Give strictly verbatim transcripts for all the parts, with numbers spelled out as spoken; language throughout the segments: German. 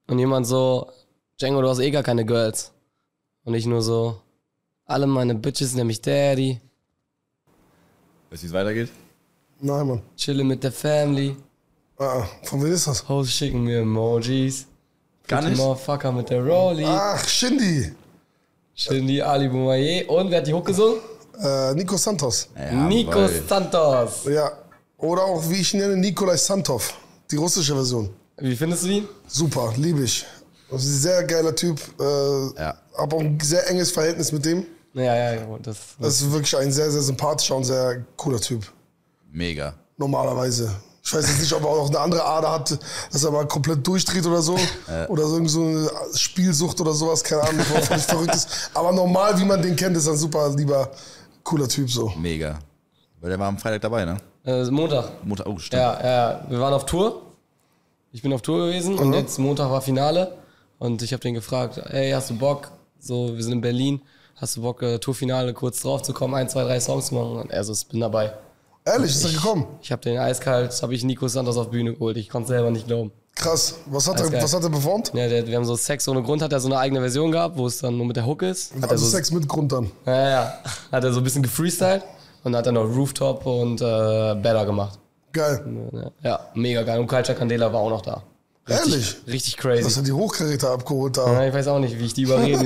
Und jemand so, Django, du hast eh gar keine Girls. Und ich nur so, alle meine Bitches nennen mich Daddy. Weißt du, wie es weitergeht? Nein, Mann. Chille mit der Family. Ah, von wem ist das? Hoes schicken mir Emojis. Gar nicht? Motherfucker mit der Rolli. Ach, Shindy. Shindy, Ali Boumaier. Und wer hat die Hook gesungen? Äh, Nico Santos. Ja, Nico weil- Santos. Ja. Oder auch, wie ich ihn nenne, Nikolai Santov. Die russische Version. Wie findest du ihn? Super, liebe ich. Das ist ein sehr geiler Typ. Äh, Ja. Hab auch ein sehr enges Verhältnis mit dem. Ja, ja, ja. Das, Das ist wirklich ein sehr, sehr sympathischer und sehr cooler Typ. Mega. Normalerweise. Ich weiß jetzt nicht, ob er auch eine andere Ader hat, dass er mal komplett durchdreht oder so. Oder so, irgend so eine Spielsucht oder sowas, keine Ahnung, was völlig verrückt ist. Aber normal, wie man den kennt, ist er ein super lieber, cooler Typ so. Mega. Weil der war am Freitag dabei, ne? äh, Montag. Montag, oh, stimmt. Ja, ja, wir waren auf Tour. Ich bin auf Tour gewesen und jetzt Montag war Finale. Und ich habe den gefragt, ey, hast du Bock? So, wir sind in Berlin. Hast du Bock, äh, Tourfinale kurz drauf zu kommen, ein, zwei, drei Songs zu machen? Und er so, ich bin dabei. Ehrlich, ist er gekommen? Ich habe den eiskalt, habe ich Nico Santos auf Bühne geholt. Ich konnte selber nicht glauben. Krass. Was hat, Alles er, geil. was hat er performt? Ja, der, wir haben so Sex ohne Grund, hat er so eine eigene Version gehabt, wo es dann nur mit der Hook ist. Hat er Also so, Sex mit Grund dann. Ja, ja. Hat er so ein bisschen gefreestylt und hat dann noch Rooftop und äh, Better gemacht. Geil. Ja, mega geil. Und Culture Candela war auch noch da. Richtig, Ehrlich? Richtig crazy. Dass er die Hochkaräter abgeholt Ja, da. ich weiß auch nicht, wie ich die überreden,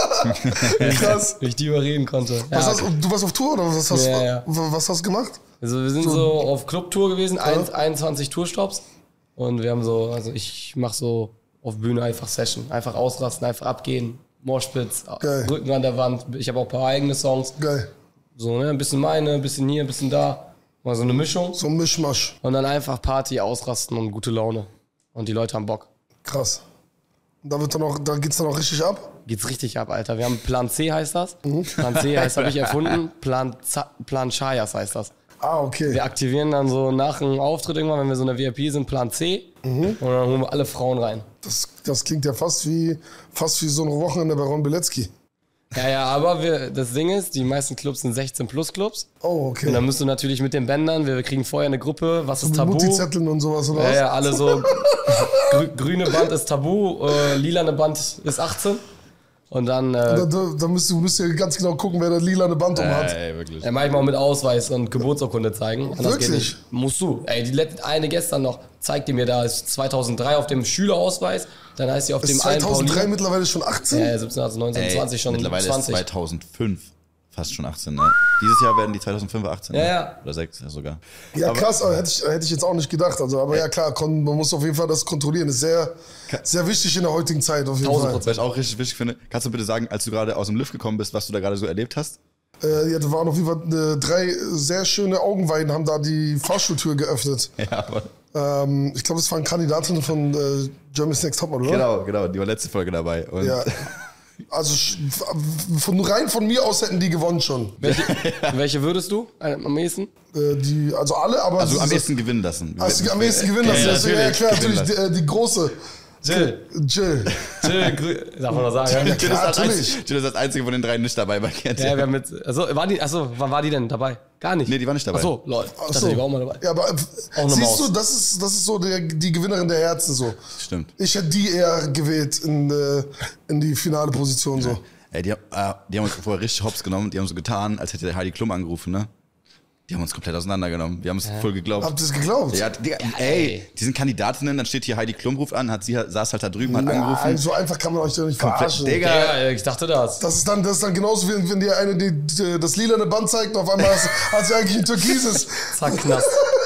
Krass. wie ich die überreden konnte. Was Ja, hast, du warst auf Tour oder was hast, Ja, ja. was hast du gemacht? also wir sind so auf Clubtour gewesen, ein- einundzwanzig Tourstops. Und wir haben so, also ich mache so auf Bühne einfach Session. Einfach ausrasten, einfach abgehen. Moshpits, Geil. Rücken an der Wand. Ich habe auch ein paar eigene Songs. Geil. So, ne, ein bisschen meine, ein bisschen hier, ein bisschen da. Mal so eine Mischung. So ein Mischmasch. Und dann einfach Party, ausrasten und gute Laune. Und die Leute haben Bock. Krass. Und da, wird dann auch, da geht's dann auch richtig ab? Geht's richtig ab, Alter. Wir haben Plan C heißt das. Plan C heißt, habe ich erfunden. Plan, Z- Plan Chayas heißt das. Ah, okay. Wir aktivieren dann so nach einem Auftritt irgendwann, wenn wir so eine V I P sind, Plan C. Und dann holen wir alle Frauen rein. Das, das klingt ja fast wie, fast wie so ein Wochenende bei Ron Bilecki. Ja, ja, aber wir, das Ding ist, die meisten Clubs sind sechzehn plus Clubs. Oh, Und okay. dann musst du natürlich mit den Bändern, wir kriegen vorher eine Gruppe, was ist Mit Tabu? Mutti-Zetteln und sowas, oder Ja, was? ja, alle so, grü grüne Band ist Tabu, äh, lilane Band ist achtzehn. Und dann, Da, äh, da, da müsst, ihr, müsst ihr ganz genau gucken, wer das lilane Band um hat. Ey, wirklich. ja, manchmal auch mit Ausweis und Geburtsurkunde zeigen. Anders geht Wirklich? nicht. Musst du. Ey, die letzte, eine gestern noch, zeigt die mir da, ist zweitausenddrei auf dem Schülerausweis, dann heißt sie auf Ist dem alten zweitausenddrei Paulina. mittlerweile schon achtzehn? Ja, ja, siebzehn, achtzehn, neunzehn, Ey, zwanzig, schon mittlerweile zwanzig. ist zweitausendfünf fast schon achtzehn, ne? Dieses Jahr werden die zweitausendfünf achtzehn. Ja, ne? ja. Oder sechs ja, sogar. Ja, krass, aber hätte ich, hätte ich jetzt auch nicht gedacht. Also, aber ja, klar, kon, man muss auf jeden Fall das kontrollieren. Ist sehr, sehr wichtig in der heutigen Zeit, auf jeden tausend Fall. Was ich auch richtig wichtig finde, kannst du bitte sagen, als du gerade aus dem Lift gekommen bist, was du da gerade so erlebt hast? Äh, ja, da waren auf jeden Fall äh, drei sehr schöne Augenweiden, haben da die Fahrstuhltür geöffnet. Ja, aber Ähm, ich glaube, es waren Kandidatinnen von äh, Germany's Next Topmodel, oder? genau, genau, die war letzte Folge dabei. Und Ja. Also sch- von, rein von mir aus hätten die gewonnen schon. Welche, welche würdest du äh, am ehesten? Äh, die, also alle, aber... also am diese- esten gewinnen lassen. Also am ehesten gewinnen lassen. Ja, Ja, ja, klar, gewinnen natürlich, die, äh, die große. Jill. Jill. Jill, grü- darf man noch sagen, ja? Jill ist, klar, das natürlich. einzige, Jill ist das einzige von den drei nicht dabei bei K T. Ja, wir haben mit, also, war die, achso, wann war die denn dabei? Gar nicht. Nee, die war nicht dabei. Achso, lol. Ich Ach dachte, so. die war auch mal dabei. Ja, aber äh, eine siehst Maus. du, das ist, das ist so der, die Gewinnerin der Herzen so. Stimmt. Ich hätte die eher gewählt in, äh, in die finale Position so. Ey, die, äh, die haben uns vorher richtig hops genommen. Die haben so getan, als hätte der Heidi Klum angerufen, ne? Die haben uns komplett auseinandergenommen. Wir haben es voll geglaubt. Habt ihr es geglaubt? Ja, die, ey, ey. die sind Kandidatinnen, dann steht hier Heidi Klum ruft an, hat sie saß halt da drüben, hat Na, angerufen. so einfach kann man euch doch nicht Komplett, verarschen. Digga. Ja, ich dachte das. Das ist dann, das ist dann genauso, wie wenn dir eine die, die, das lilane Band zeigt und auf einmal hast, hat sie eigentlich ein türkises. Zack, Knast.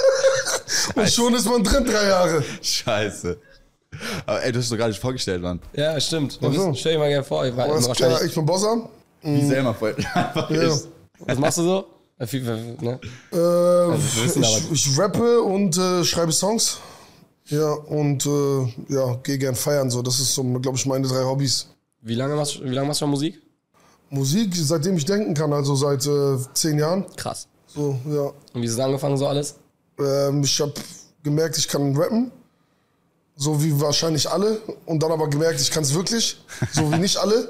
Und schon ist man drin, drei Jahre. Scheiße. Aber ey, du hast es doch gar nicht vorgestellt, Mann. Ja, stimmt. Wir Ach so. wissen, stell dir mal gerne vor. Ich war Aber ist klar, wahrscheinlich, ich bin Bossa. Wie Selma voll. Einfach Ja. ist. was machst du so? Äh, viel- ne? Äh, wir wissen ich, aber- ich rappe und äh, schreibe Songs. Ja, und äh, ja, gehe gern feiern. So. Das ist so, glaube ich, meine drei Hobbys. Wie lange machst, wie lange machst du schon Musik? Musik, seitdem ich denken kann, also seit äh, zehn Jahren. Krass. So, ja. Und wie ist es angefangen, so alles? Ähm, ich habe gemerkt, ich kann rappen. So wie wahrscheinlich alle. Und dann aber gemerkt, ich kann es wirklich. So wie nicht alle.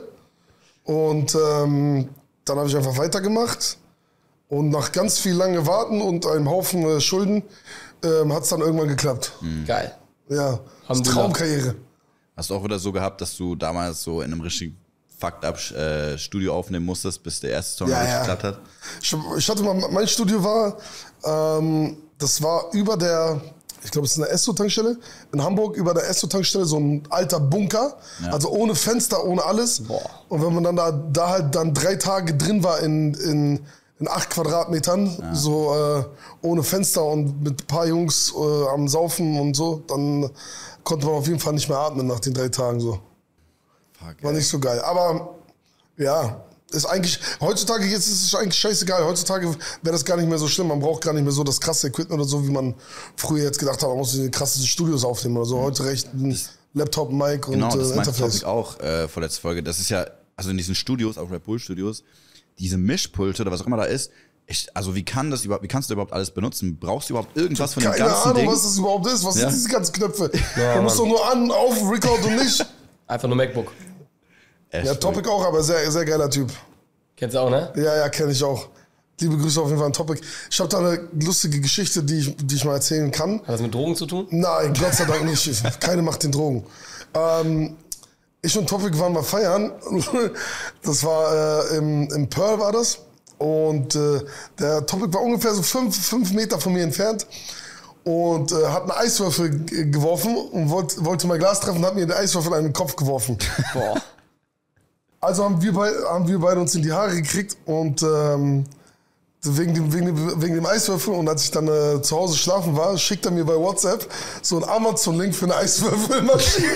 Und ähm, dann habe ich einfach weitergemacht. Und nach ganz viel lange Warten und einem Haufen äh, Schulden ähm, hat es dann irgendwann geklappt. Geil. Ja, das ist Alhamdulillah. Traumkarriere. Hast du auch wieder so gehabt, dass du damals so in einem richtigen fucked up äh, Studio aufnehmen musstest, bis der erste Song Ja, richtig ja. geklappt hat? Ich, ich hatte mal, mein Studio war, ähm, das war über der, ich glaube, es ist eine Esso-Tankstelle in Hamburg, über der Esso-Tankstelle so ein alter Bunker, Ja. also ohne Fenster, ohne alles. Boah. Und wenn man dann da, da halt dann drei Tage drin war in, in, in acht Quadratmetern, so äh, ohne Fenster und mit ein paar Jungs äh, am Saufen und so, dann konnte man auf jeden Fall nicht mehr atmen nach den drei Tagen so. Fuck, War ey. nicht so geil. Aber ja, ist eigentlich, heutzutage jetzt ist es eigentlich scheißegal. Heutzutage wäre das gar nicht mehr so schlimm. Man braucht gar nicht mehr so das krasse Equipment oder so, wie man früher jetzt gedacht hat, man muss in die krassesten Studios aufnehmen oder so. Heute reicht ein Laptop, ein Mic und Genau, das äh, meinte Interface. Topic auch äh, vorletzte Folge. Das ist ja, also in diesen Studios, auch Red Bull Studios, diese Mischpulte oder was auch immer da ist, ich, also wie kann das überhaupt, wie kannst du überhaupt alles benutzen? Brauchst du überhaupt irgendwas von dem Keine ganzen Ahnung, Ding? was das überhaupt ist. Was Ja. sind diese ganzen Knöpfe? Ja, man muss doch Mann. nur an, auf, Record und nicht. Einfach nur MacBook. Echt Ja, Topic auch, aber sehr, sehr geiler Typ. Kennst du auch, ne? Ja, ja, kenne ich auch. Liebe Grüße auf jeden Fall an Topic. Ich habe da eine lustige Geschichte, die ich, die ich mal erzählen kann. Hat das mit Drogen zu tun? Nein, Gott sei Dank nicht. Keine macht den Drogen. Ähm, ich und Topic waren mal feiern. Das war äh, im, im Pearl war das. Und äh, der Topic war ungefähr so fünf, fünf Meter von mir entfernt. Und äh, hat einen Eiswürfel g- geworfen und wollt, wollte mein Glas treffen und hat mir den Eiswürfel an den Kopf geworfen. Boah. Also haben wir, bei, haben wir beide uns in die Haare gekriegt und ähm, wegen, dem, wegen, dem, wegen dem Eiswürfel. Und als ich dann äh, zu Hause schlafen war, schickt er mir bei WhatsApp so einen Amazon-Link für eine Eiswürfelmaschine.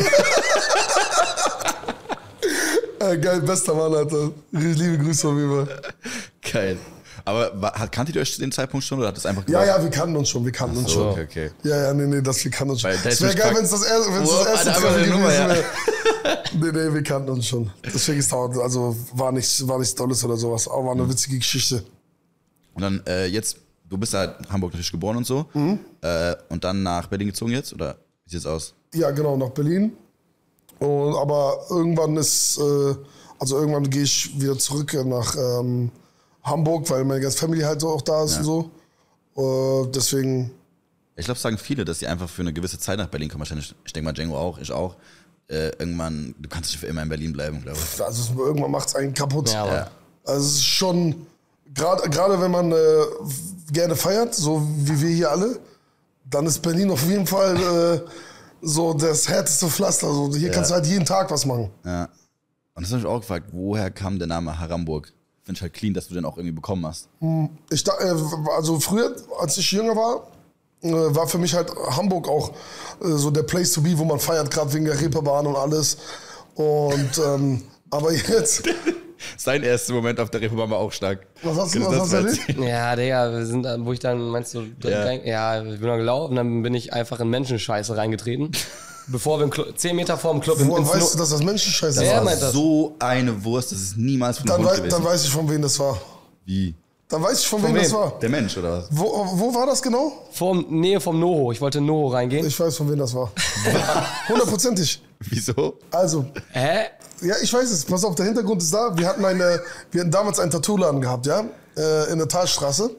äh, geil, bester Mann, Alter. Liebe Grüße auf jeden Fall. Geil. Aber war, hat- kanntet ihr euch zu dem Zeitpunkt schon oder hat das einfach Ja, gemacht? ja, wir kannten uns schon, wir kannten uns So, schon. okay, okay. Ja, ja, nee, nee, das, wir kannten uns schon. Weil da Es ist wäre mich geil, frag- wenn es das, er- wenn's Wow, das erste Alter, einfach Treffen eine Nummer, gewesen ja. wäre. Nee, nee, wir kannten uns schon. Deswegen ist es also war nichts, war nichts Dolles oder sowas, aber war eine witzige Geschichte. Und dann äh, jetzt, du bist ja in Hamburg natürlich geboren und so. Mhm. Äh, und dann nach Berlin gezogen jetzt? Oder wie sieht's aus? Ja, genau, nach Berlin. Und, aber irgendwann ist, äh, also irgendwann gehe ich wieder zurück nach ähm, Hamburg, weil meine ganze Family halt auch da ist Ja. und so. Äh, deswegen, Ich glaube, sagen viele, dass die einfach für eine gewisse Zeit nach Berlin kommen. Wahrscheinlich, ich denke mal, Django auch, ich auch. Äh, irgendwann, du kannst nicht für immer in Berlin bleiben, glaube ich. also es- irgendwann macht es einen kaputt. Ja, aber Ja. Also es ist schon, gerade gerade wenn man äh, gerne feiert, so wie wir hier alle, dann ist Berlin auf jeden Fall äh, so das härteste Pflaster. Also hier Ja. kannst du halt jeden Tag was machen. Ja. Und das habe ich auch gefragt, woher kam der Name Haramburg? Finde ich halt clean, dass du den auch irgendwie bekommen hast. Ich, da- äh, also früher, als ich jünger war, äh, war für mich halt Hamburg auch äh, so der Place to be, wo man feiert, gerade wegen der Reeperbahn und alles. Und ähm, aber jetzt, Sein erster Moment auf der Reeperbahn war auch stark. was hast du, Kannst was hast du mal erlebt? erzählen? Ja, Digga, wir sind, da- wo ich dann, meinst du, Ja. rein, ja, ich bin da gelaufen, dann bin ich einfach in Menschenscheiße reingetreten. Bevor wir im Club, zehn Meter vor dem Club Woher ins weißt du, No- dass das Menschenscheiße Ja, war? meint das. So eine Wurst, das ist niemals von Dann, einem Hund wei gewesen. dann weiß ich, von wem das war. Wie? Dann weiß ich, von, Von wem das wem? war. Der Mensch, oder was? Wo, wo war das genau? vor Nähe vom Noho. Ich wollte in Noho reingehen. Ich weiß, von wem das war. Hundertprozentig. Wieso? Also, Hä? ja, ich weiß es. Pass auf, der Hintergrund ist da. Wir hatten, eine, wir hatten damals einen Tattoo-Laden gehabt, ja, äh, in der Talstraße.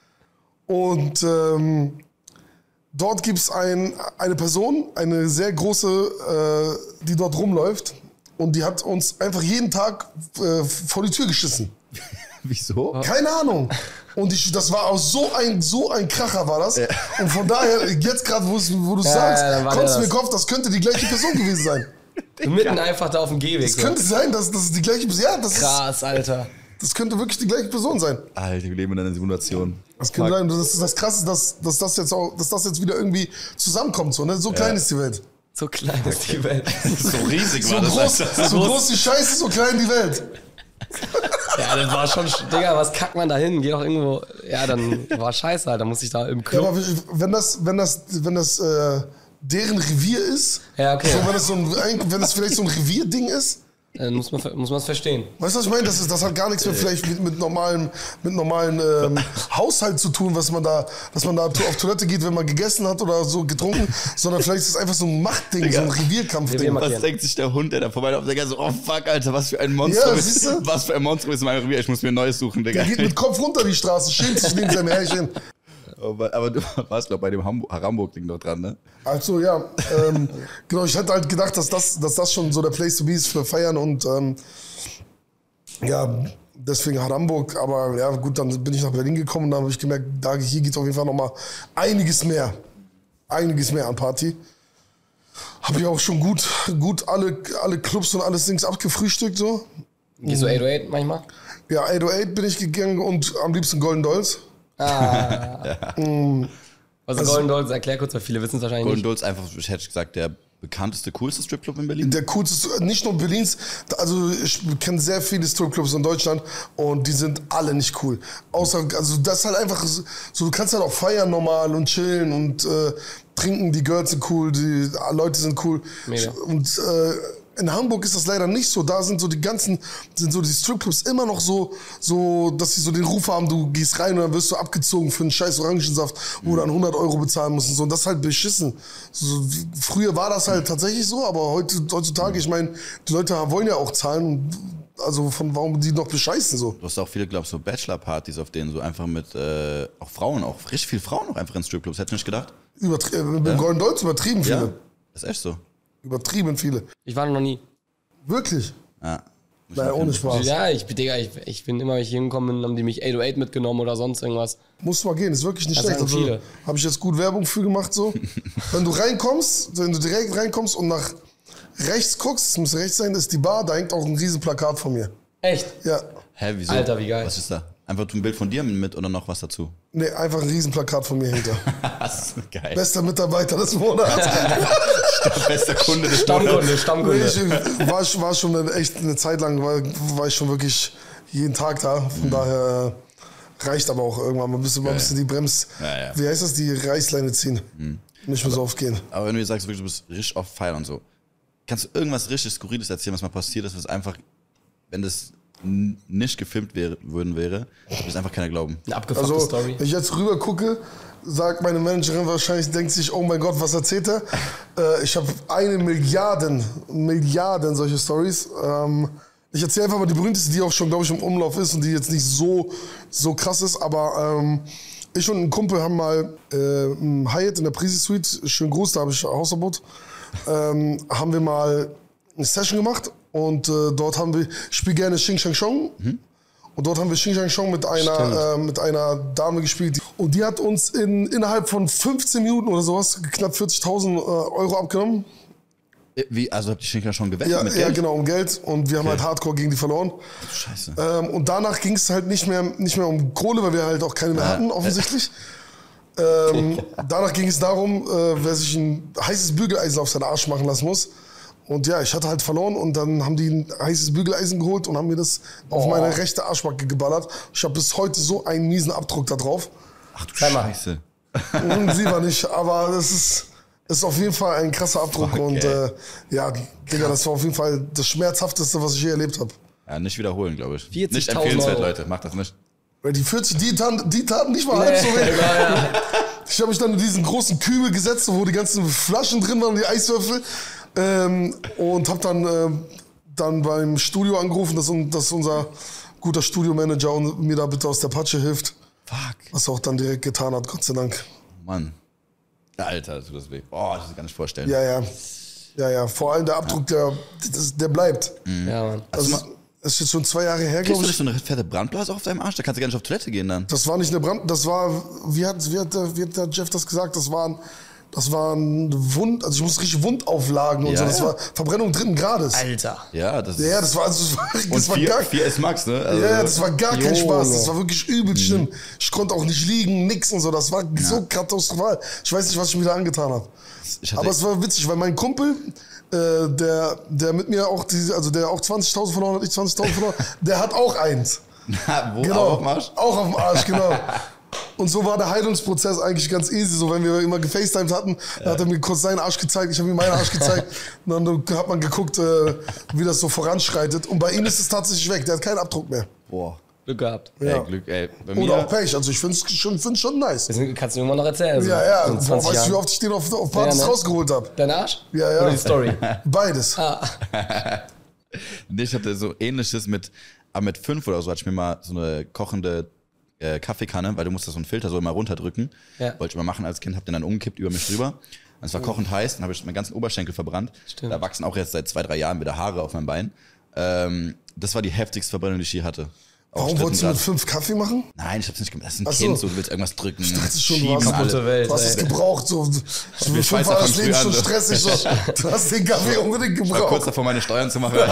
Und ähm, dort gibt es ein, eine Person, eine sehr große, äh, die dort rumläuft. Und die hat uns einfach jeden Tag äh, vor die Tür geschissen. Wieso? Keine Ahnung. Und ich, das war auch so ein, so ein Kracher war das. Und von daher, jetzt gerade, wo, es- wo du es Ja, sagst, ja, dann war kommst du der mir in das. den Kopf, das könnte die gleiche Person gewesen sein. Mitten einfach da auf dem Gehweg. Es So. könnte sein, dass das die gleiche Person, ja, das, ist, Krass, Alter. das könnte wirklich die gleiche Person sein. Alter, wir leben in einer Simulation. Das kann sein. Das ist das Krasse, dass, dass, das jetzt auch, dass das jetzt wieder irgendwie zusammenkommt. So, ne? So klein ist die Welt. So klein ist die Welt. So riesig So war das. groß, Alter. so groß die Scheiße, so klein die Welt. Ja, das war schon, Digga, was kackt man da hin? Geh doch irgendwo, ja, dann war scheiße, Alter. Muss ich da im Ja, Club. aber wenn das, wenn das, wenn das äh, deren Revier ist, Ja, okay. so, wenn, das so ein, wenn das vielleicht so ein Revierding ist, Dann muss man muss man es verstehen. weißt du, was ich meine? Das, ist, das hat gar nichts mehr vielleicht mit, mit normalen, mit normalen ähm, Haushalt zu tun, was man da, dass man da auf Toilette geht, wenn man gegessen hat oder so getrunken, sondern vielleicht ist es einfach so ein Machtding, so ein Revierkampfding. Revier- Was markieren. denkt sich der Hund, der da vorbeiläuft? Der so, oh fuck, Alter, was für ein Monster Ja, ist. siehst du? Was für ein Monster ist mein Revier? Ich muss mir ein neues suchen, Digga. Der geht mit Kopf runter die Straße, schämt sich neben seinem Härchen. Aber du warst, glaube ich, bei dem Hamburg- Hamburg-Ding noch dran, ne? Also ja, ähm, genau, ich hätte halt gedacht, dass das, dass das schon so der Place to be ist für Feiern und ähm, ja, deswegen Hamburg. Aber ja, gut, dann bin ich nach Berlin gekommen und dann habe ich gemerkt, da, hier geht auf jeden Fall nochmal einiges mehr. Einiges mehr an Party. Habe ich auch schon gut, gut alle, alle Clubs und alles Dings abgefrühstückt so. Gehst du acht null acht manchmal? Ja, acht null acht bin ich gegangen und am liebsten Golden Dolls. Ah. Mm, Also, Also- Golden Dolls, erklär kurz, weil viele wissen es wahrscheinlich Golden nicht. Dolls einfach, ich hätte gesagt, der bekannteste, coolste Stripclub in Berlin. Der coolste, nicht nur Berlins, also ich kenne sehr viele Stripclubs in Deutschland und die sind alle nicht cool. Außer, also das ist halt einfach so, du kannst halt auch feiern normal und chillen und äh, trinken, die Girls sind cool, die Leute sind cool. Mega. Und äh, in Hamburg ist das leider nicht so. Da sind so die ganzen, sind so die Stripclubs immer noch so, so, dass sie so den Ruf haben, du gehst rein und dann wirst du abgezogen für einen scheiß Orangensaft, wo du dann hundert Euro bezahlen musst und so. Und das ist halt beschissen. So, früher war das halt tatsächlich so, aber heute, heutzutage, ich meine, die Leute wollen ja auch zahlen. Also von warum die noch bescheißen so. Du hast auch viele, glaubst du, so Bachelor-Partys, auf denen so einfach mit, äh, auch Frauen, auch richtig viele Frauen auch einfach in Stripclubs. Hätte ich nicht gedacht. Übertrie mit ja. Golden Dolls übertrieben viele. Ja, ist echt so. Übertrieben viele. Ich war noch nie. Wirklich? Ja. Nein, ohne Spaß. Ja, ich, Digga, ich, ich bin immer, wenn ich hingekommen bin, haben die mich acht null acht mitgenommen oder sonst irgendwas. Muss mal gehen, ist wirklich nicht Das schlecht. sagen Also, viele. habe ich jetzt gut Werbung für gemacht so. Wenn du reinkommst, wenn du direkt reinkommst und nach rechts guckst, es muss rechts sein, das ist die Bar, da hängt auch ein riesen Plakat von mir. Echt? Ja. Hä, wieso? Alter, wie geil. Was ist da? Einfach ein Bild von dir mit oder noch was dazu? Nee, einfach ein riesen Plakat von mir hinter. Das ist geil. Bester Mitarbeiter des Monats. Bester Kunde des Stammkunde, Nee, Stammkunde. ich war, war schon eine, echt eine Zeit lang, war, war ich schon wirklich jeden Tag da. Von daher äh, reicht aber auch irgendwann. Man müsste mal ein bisschen die Brems, Ja, ja. wie heißt das, die Reißleine ziehen. Nicht mehr so oft gehen. Aber wenn du jetzt sagst, wirklich, du bist richtig auf Feiern und so, kannst du irgendwas richtig Skurriles erzählen, was mal passiert ist, was einfach, wenn das n- nicht gefilmt wäre, würden wäre, würde es einfach keiner glauben. Eine abgefuckte Also, Story. wenn ich jetzt rüber gucke, sagt meine Managerin wahrscheinlich, denkt sich, oh mein Gott, was erzählt er? Äh, ich habe eine Milliarden, Milliarden solche Stories. Ähm, ich erzähle einfach mal die berühmteste, die auch schon, glaube ich, im Umlauf ist und die jetzt nicht so, so krass ist, aber ähm, ich und ein Kumpel haben mal äh, im Hyatt in der Prisi Suite, schönen Gruß, da habe ich Hausverbot, ähm, haben wir mal eine Session gemacht und äh, dort haben wir, ich spiele gerne Xing Shang Chong. Mhm. Und dort haben wir Xing Shang Chong mit einer, äh, mit einer Dame gespielt. Und die hat uns in, innerhalb von fünfzehn Minuten oder sowas knapp vierzigtausend äh, Euro abgenommen. Wie, also habt ihr Schinker schon gewettet Ja, mit ja, Geld? genau, um Geld. Und wir haben halt hardcore gegen die verloren. Scheiße. Ähm, und danach ging es halt nicht mehr, nicht mehr um Kohle, weil wir halt auch keine mehr hatten, offensichtlich. Ähm, danach ging es darum, äh, wer sich ein heißes Bügeleisen auf seinen Arsch machen lassen muss. Und ja, ich hatte halt verloren und dann haben die ein heißes Bügeleisen geholt und haben mir das auf meine rechte Arschbacke geballert. Ich habe bis heute so einen miesen Abdruck da drauf. Ach du Scheinbar. Scheiße. Und sie war nicht, aber das ist, ist auf jeden Fall ein krasser Abdruck. Fuck, und ey. äh, ja, Digga, das war auf jeden Fall das Schmerzhafteste, was ich je erlebt habe. Ja, nicht wiederholen, glaube ich. Nicht vierzigtausend empfehlenswert, Euro. Leute. Macht das nicht. Weil die vierzig, die taten, die taten nicht mal halb so weh. Ich habe mich dann in diesen großen Kübel gesetzt, wo die ganzen Flaschen drin waren, die Eiswürfel. Ähm, und habe dann, ähm, dann beim Studio angerufen, dass, un- dass unser guter Studiomanager und mir da bitte aus der Patsche hilft. Fuck. Was er auch dann direkt getan hat, Gott sei Dank. Mann. Alter, das tut das weh. Boah, das kann ich gar nicht vorstellen. Ja, ja. Ja, ja. Vor allem der Abdruck, der, das, der bleibt. Ja, Mann. Also, das ist jetzt schon zwei Jahre her, Kriegst glaube du nicht ich. so eine fette Brandblase auf deinem Arsch? Da kannst du gar nicht auf Toilette gehen dann. Das war nicht eine Brand, das war, wie hat, wie hat, der, wie hat der Jeff das gesagt? Das waren, das waren Wund, also ich muss richtig Wundauflagen und Ja, so. Das ja. war Verbrennung dritten Grades. Alter. Ja, das Ja, das war, also, das war, Und das war vier, gar, vier S Max, ne? Also, ja, ja, das war gar kein Junge. Spaß. Das war wirklich übel Mhm. schlimm. Ich konnte auch nicht liegen, nix und so. Das war so katastrophal. Ich weiß nicht, was ich mir da angetan habe. ich hatte, Aber es war witzig, weil mein Kumpel, äh, der, der mit mir auch, diese, also der auch zwanzigtausend verloren hat, ich zwanzigtausend verloren, der hat auch eins. wo? Genau. Auch auf dem Arsch? Auch auf dem Arsch, genau. Und so war der Heilungsprozess eigentlich ganz easy. So, wenn wir immer gefacetimed hatten, dann hat er mir kurz seinen Arsch gezeigt, ich habe ihm meinen Arsch gezeigt. Und dann hat man geguckt, äh, wie das so voranschreitet. Und bei ihm ist es tatsächlich weg. Der hat keinen Abdruck mehr. Boah. Glück gehabt. Ja. Ey, Glück, ey. Bei Oder mir, auch Pech. Also ich finde es schon, find's schon nice. Das kannst du irgendwann noch erzählen. So Ja, ja. in Boah, zwanzig weißt du, wie Jahren. oft ich den auf, auf Partys Ja, ne? rausgeholt habe? Dein Arsch? Ja, ja. Oder die Story? Beides. Ah. Nee, ich hatte so ähnliches mit, aber mit fünf oder so hatte ich mir mal so eine kochende äh, Kaffeekanne, weil du musst da so einen Filter so immer runterdrücken. Ja. Wollte ich immer machen als Kind, hab den dann umgekippt über mich drüber. Und es war kochend heiß, dann habe ich meinen ganzen Oberschenkel verbrannt. Stimmt. Da wachsen auch jetzt seit zwei, drei Jahren wieder Haare auf meinem Bein. Ähm, das war die heftigste Verbrennung, die ich je hatte. Auch Warum wolltest du mit Strittengrad. fünf Kaffee machen? Nein, ich hab's nicht gemacht. Das ist ein Ach so. Kind, so, du willst irgendwas drücken. Ich dachte schon, du schieben, warst alle. kaputte Welt. Du hast es ey. gebraucht, so, so Wir fünf Schweizer war das von Leben früher schon an, so. stressig. So. Du hast den Kaffee unbedingt Ich war kurz gebraucht. davor, meine Steuern zu machen.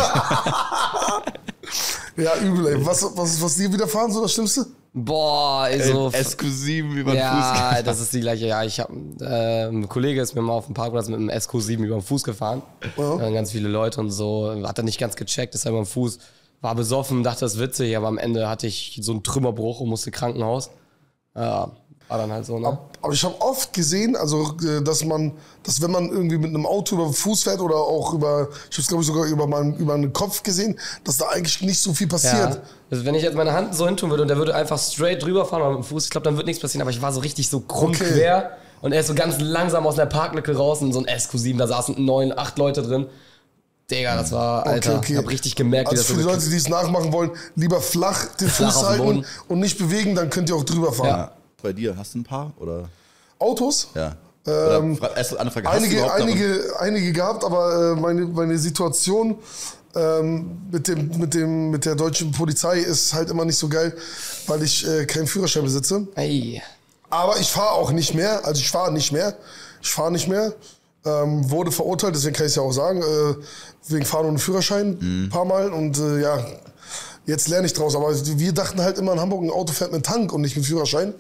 Ja, übel, ey. Was, was, was dir widerfahren, so das Schlimmste? Boah, ey, so. S Q sieben über den Fuß. Ja, das ist die gleiche. Ja, ich hab, äh, ein Kollege ist mir mal auf dem Parkplatz mit einem S Q sieben über den Fuß gefahren. Ja. Da waren ganz viele Leute und so. Hat er nicht ganz gecheckt, ist er über den Fuß. War besoffen, dachte, das ist witzig, aber am Ende hatte ich so einen Trümmerbruch und musste Krankenhaus. Ja, war dann halt so, ne? Aber ich habe oft gesehen, also äh, dass man, dass wenn man irgendwie mit einem Auto über den Fuß fährt oder auch über, ich habe es glaube ich sogar über meinen über den Kopf gesehen, dass da eigentlich nicht so viel passiert. Ja. Also wenn ich jetzt meine Hand so hin tun würde und der würde einfach straight drüber fahren oder mit dem Fuß, ich glaube, dann wird nichts passieren. Aber ich war so richtig so krumm Okay. quer und er ist so ganz langsam aus der Parklücke raus in so ein S Q sieben, da saßen neun, acht Leute drin. Digga, das war, Alter, ich hab richtig gemerkt, wie Also das für die so Leute, die es nachmachen wollen, lieber flach den Flach Fuß auf dem halten Boden. und nicht bewegen, dann könnt ihr auch drüber fahren. Ja. Bei dir, hast du ein paar? Oder? Autos? Ja. Ähm, Oder, erste andere Frage, hast du Einige, überhaupt noch- einige, einige gehabt, aber äh, meine, meine Situation ähm, mit, dem, mit, dem, mit der deutschen Polizei ist halt immer nicht so geil, weil ich äh, keinen Führerschein besitze. Ey. Aber ich fahre auch nicht mehr, also ich fahre nicht mehr. Ich fahre nicht mehr. Ähm, wurde verurteilt, deswegen kann ich es ja auch sagen, äh, wegen Fahren ohne Führerschein ein paar Mal. Und äh, ja, jetzt lerne ich draus. Aber wir dachten halt immer in Hamburg, ein Auto fährt mit Tank und nicht mit Führerschein.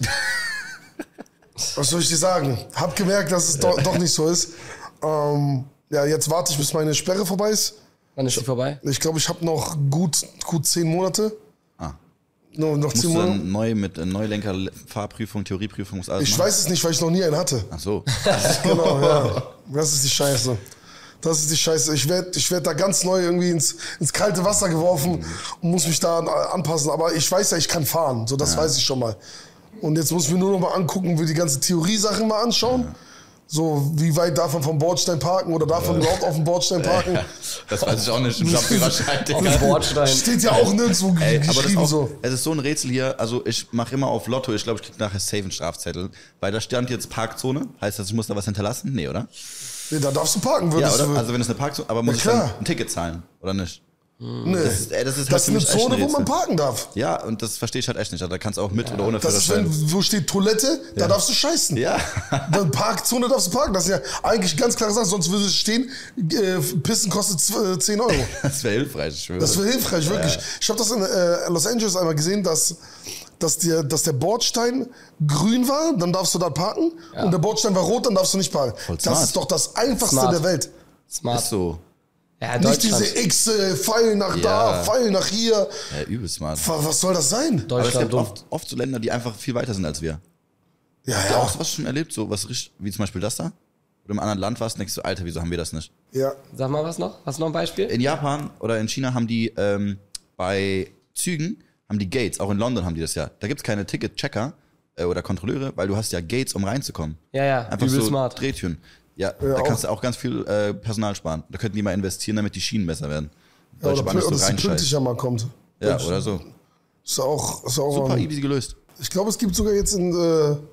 Was soll ich dir sagen? Hab gemerkt, dass es do, doch nicht so ist. Ähm, ja, jetzt warte ich, bis meine Sperre vorbei ist. Wann ist die vorbei? Ich glaube, ich habe noch gut, gut zehn Monate. Ah. No, noch Musst zehn du Monate. dann neu mit äh, Neulenker, Fahrprüfung, Theorieprüfung, muss alles Ich machen? weiß es nicht, weil ich noch nie einen hatte. Ach so. Genau, ja. Das ist die Scheiße. Das ist die Scheiße. Ich werde ich werd da ganz neu irgendwie ins, ins kalte Wasser geworfen und muss mich da an- anpassen. Aber ich weiß ja, ich kann fahren. So, das weiß ich schon mal. Und jetzt muss ich mir nur noch mal angucken, wie die ganzen Theoriesachen mal anschauen. So, wie weit darf man vom Bordstein parken oder darf man überhaupt auf dem Bordstein parken? Das weiß ich auch nicht. Ich hab Führerschein, Auf Digga. dem Bordstein. Steht ja auch nirgendwo Ey, aber das ist geschrieben auch, so. es ist so ein Rätsel hier, also ich mache immer auf Lotto, ich glaube, ich krieg nachher safe einen Strafzettel, weil da stand jetzt Parkzone, heißt das, ich muss da was hinterlassen? Nee, oder? Nee, da darfst du parken, Ja, würdest oder? du. Also wenn es eine Parkzone, aber muss Ja, ich dann klar. ein Ticket zahlen, oder nicht? nee. Das ist, ey, das ist, Das halt ist für eine mich echt Zone, ein wo man Rätsel. parken darf. Ja, und das verstehe ich halt echt nicht, also da kannst du auch mit oder ohne Das ist, Führerschein. wenn, wo steht Toilette, da darfst du scheißen. Ja. Dann Parkzone darfst du parken. Das ist ja eigentlich ganz klare Sache. Sonst würde es stehen, äh, Pissen kostet zw- äh, zehn Euro. Das wäre hilfreich, ich schwöre. Das wäre hilfreich, wirklich. Ich habe das in äh, Los Angeles einmal gesehen, dass, dass, der, dass der Bordstein grün war, dann darfst du da parken. Und der Bordstein war rot, dann darfst du nicht parken. Voll Das smart. ist doch das Einfachste Smart. der Welt. Smart. Ist so. Ja, Nicht Deutschland. diese X, äh, Pfeil nach Ja. da, Pfeil nach hier. Ja, übel smart. Wa- Was soll das sein? Aber es Deutschland gibt dumm. oft, oft so Länder, die einfach viel weiter sind als wir. Ja, Hast du ja. auch was schon erlebt, so was richtig, wie zum Beispiel das da? Oder im anderen Land warst, denkst du, Alter, wieso haben wir das nicht? ja. Sag mal was noch? Hast du noch ein Beispiel? In Japan oder in China haben die ähm, bei Zügen, haben die Gates, auch in London haben die das ja. Da gibt's keine Ticket-Checker äh, oder Kontrolleure, weil du hast ja Gates, um reinzukommen. Ja, ja, Einfach übel so smart. Drehtüren. Ja, Ja, da auch. kannst du auch ganz viel äh, Personal sparen. Da könnten die mal investieren, damit die Schienen besser werden. Ja, Deutsche oder Bahn ist so dass die reinscheißt. pünktlicher mal kommt. Ja, oder so. Ist auch, ist auch Super ähm, easy gelöst. Ich glaube, es gibt sogar jetzt in,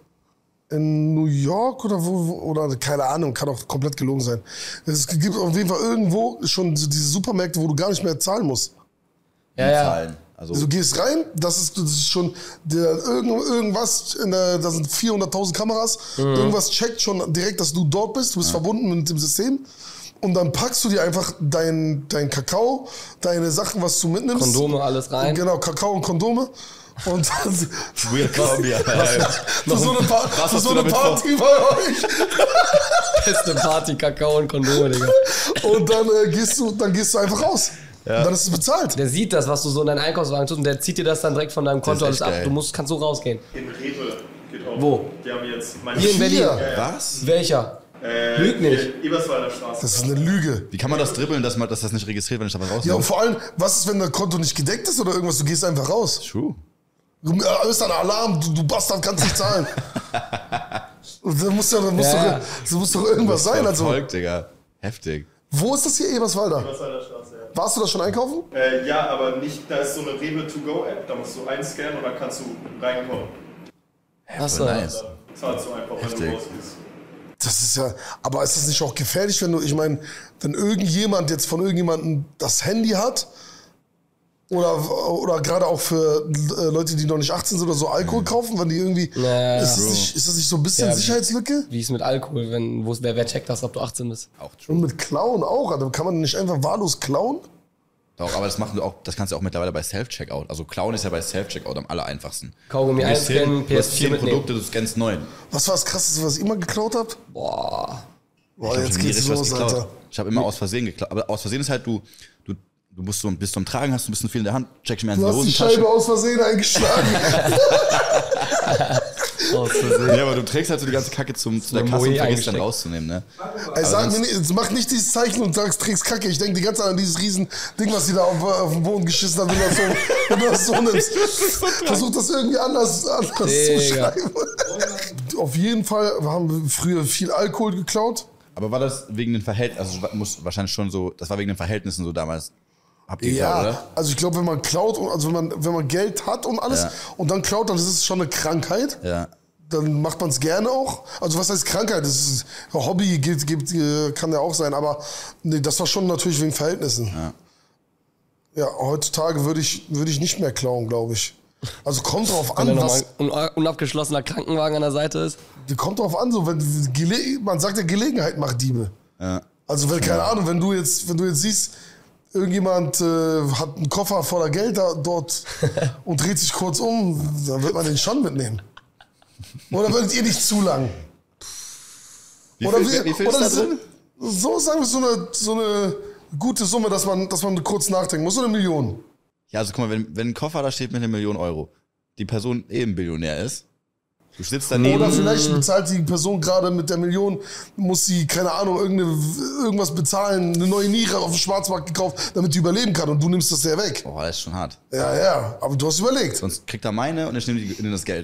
äh, in New York oder wo, wo, oder keine Ahnung, kann auch komplett gelogen sein. Es gibt auf jeden Fall irgendwo schon so diese Supermärkte, wo du gar nicht mehr zahlen musst. Ja, ja. Zahlen. Also, Du gehst rein, das ist, das ist schon der, irgend, irgendwas, in der, da sind vierhunderttausend Kameras, irgendwas checkt schon direkt, dass du dort bist, du bist verbunden mit dem System. Und dann packst du dir einfach dein, dein Kakao, deine Sachen, was du mitnimmst. Kondome, alles rein. Genau, Kakao und Kondome. Und dann, Willkommen, ja. für so eine, Pa- für hast so du eine damit Party bei euch. Beste Party, Kakao und Kondome, Digga. Und dann, äh, gehst du, dann gehst du einfach raus. Und dann ist es bezahlt. Der sieht das, was du so in deinen Einkaufswagen tust und der zieht dir das dann direkt von deinem Konto ist alles echt ab. geil. Du musst, kannst so rausgehen. In Rewe geht auch. Wo? Die haben jetzt meine Hier in Berlin. Hier. Was? Welcher? Äh, Lüg nicht. Eberswalder Straße. Das ist eine Lüge. Wie kann man das dribbeln, dass man dass das nicht registriert, wenn ich da was Ja, und rausnehme? vor allem, was ist, wenn das Konto nicht gedeckt ist oder irgendwas? Du gehst einfach raus. True. Du äh, ist ein Alarm, du, du Bastard kannst nicht zahlen. Und da muss, ja, da muss, Ja, doch, ja. da muss doch irgendwas sein. Also, Verfolgt, Digga. Heftig. Wo ist das hier, Eberswalder? Eberswalder Straße, ja. Warst du da schon einkaufen? Äh, ja, aber nicht, da ist so eine Rewe to go App, da musst du einscannen und dann kannst du reinkommen. Achso. Nice. Dann zahlst du einfach, wenn Heftig. du rausgehst. Das ist ja, aber ist das nicht auch gefährlich, wenn du, ich meine, wenn irgendjemand jetzt von irgendjemandem das Handy hat oder, oder gerade auch für äh, Leute, die noch nicht achtzehn sind oder so Alkohol kaufen, wenn die irgendwie, Ja, ist, das nicht, ist das nicht so ein bisschen Ja, Sicherheitslücke? Wie ist mit Alkohol, wenn, wo, wer, wer checkt das, ob du achtzehn bist? Auch true. Und mit Klauen auch, also kann man nicht einfach wahllos klauen? Doch, aber das machen du auch, das kannst du auch mittlerweile bei Self-Checkout. Also klauen ist ja bei Self-Checkout am aller einfachsten. Kaugummi Du hast zehn- einscannen, du P S hast vier zehn mitnehmen. Produkte, du scannst neun. Was war das Krasseste, was ihr immer geklaut habt? Boah. Boah, Ich hab jetzt schon nie geht's richtig was los, geklaut. Alter. Ich habe immer aus Versehen geklaut. Aber aus Versehen ist halt, du, du, du musst so, bist du am Tragen, hast du ein bisschen viel in der Hand, checkst mir an Du die hast die Hosentasche. Scheibe aus Versehen eingeschlagen. Aus Versehen. Ja, aber du trägst halt so die ganze Kacke zum, zu der eine Kasse und Moe vergisst dann eingesteckt. rauszunehmen, ne? Ey, sag sonst- mir nicht, mach nicht dieses Zeichen und sagst, trägst Kacke. Ich denke die ganze Zeit an dieses riesen Ding, was die da auf, auf den Boden geschissen hat, wenn du das so, wenn du das so nimmst. Versuch das irgendwie anders, anders zu Digga. schreiben. Auf jeden Fall haben wir früher viel Alkohol geklaut. Aber war das wegen den Verhältnissen, also muss wahrscheinlich schon so, das war wegen den Verhältnissen so damals. Habt ihr Ja, geklaut, oder? also ich glaube, wenn man klaut, und- also wenn man, wenn man Geld hat und alles Ja. und dann klaut, dann ist es schon eine Krankheit. Ja. Dann macht man es gerne auch. Also was heißt Krankheit? Das ist Hobby, gibt, gibt, äh, kann ja auch sein. Aber nee, das war schon natürlich wegen Verhältnissen. Ja. Ja, heutzutage würde ich, würde ich nicht mehr klauen, glaube ich. Also kommt drauf Wenn da an, nochmal was, ein un- unabgeschlossener Krankenwagen an der Seite ist. kommt drauf an, so wenn Gele man sagt ja, Gelegenheit macht Diebe. Ja. Also wenn, keine Ahnung, wenn du jetzt, wenn du jetzt siehst, irgendjemand äh, hat einen Koffer voller Geld da, dort und dreht sich kurz um, dann wird man den schon mitnehmen. Oder würdet ihr nicht zu lang? Wie Oder viel, wie viel ist oder da so, drin? so sagen wir so eine, so eine gute Summe, dass man, dass man kurz nachdenken muss. So eine Million. Ja, also guck mal, wenn, wenn ein Koffer da steht mit einer Million Euro, die Person eben Billionär ist, du sitzt daneben. Oder vielleicht bezahlt die Person gerade mit der Million, muss sie, keine Ahnung, irgendeine, irgendwas bezahlen, eine neue Niere auf dem Schwarzmarkt gekauft, damit die überleben kann und du nimmst das ja weg. Oh, das ist schon hart. Ja, ja, aber du hast überlegt. Sonst kriegt er meine und ich nehme die- nehme das Geld.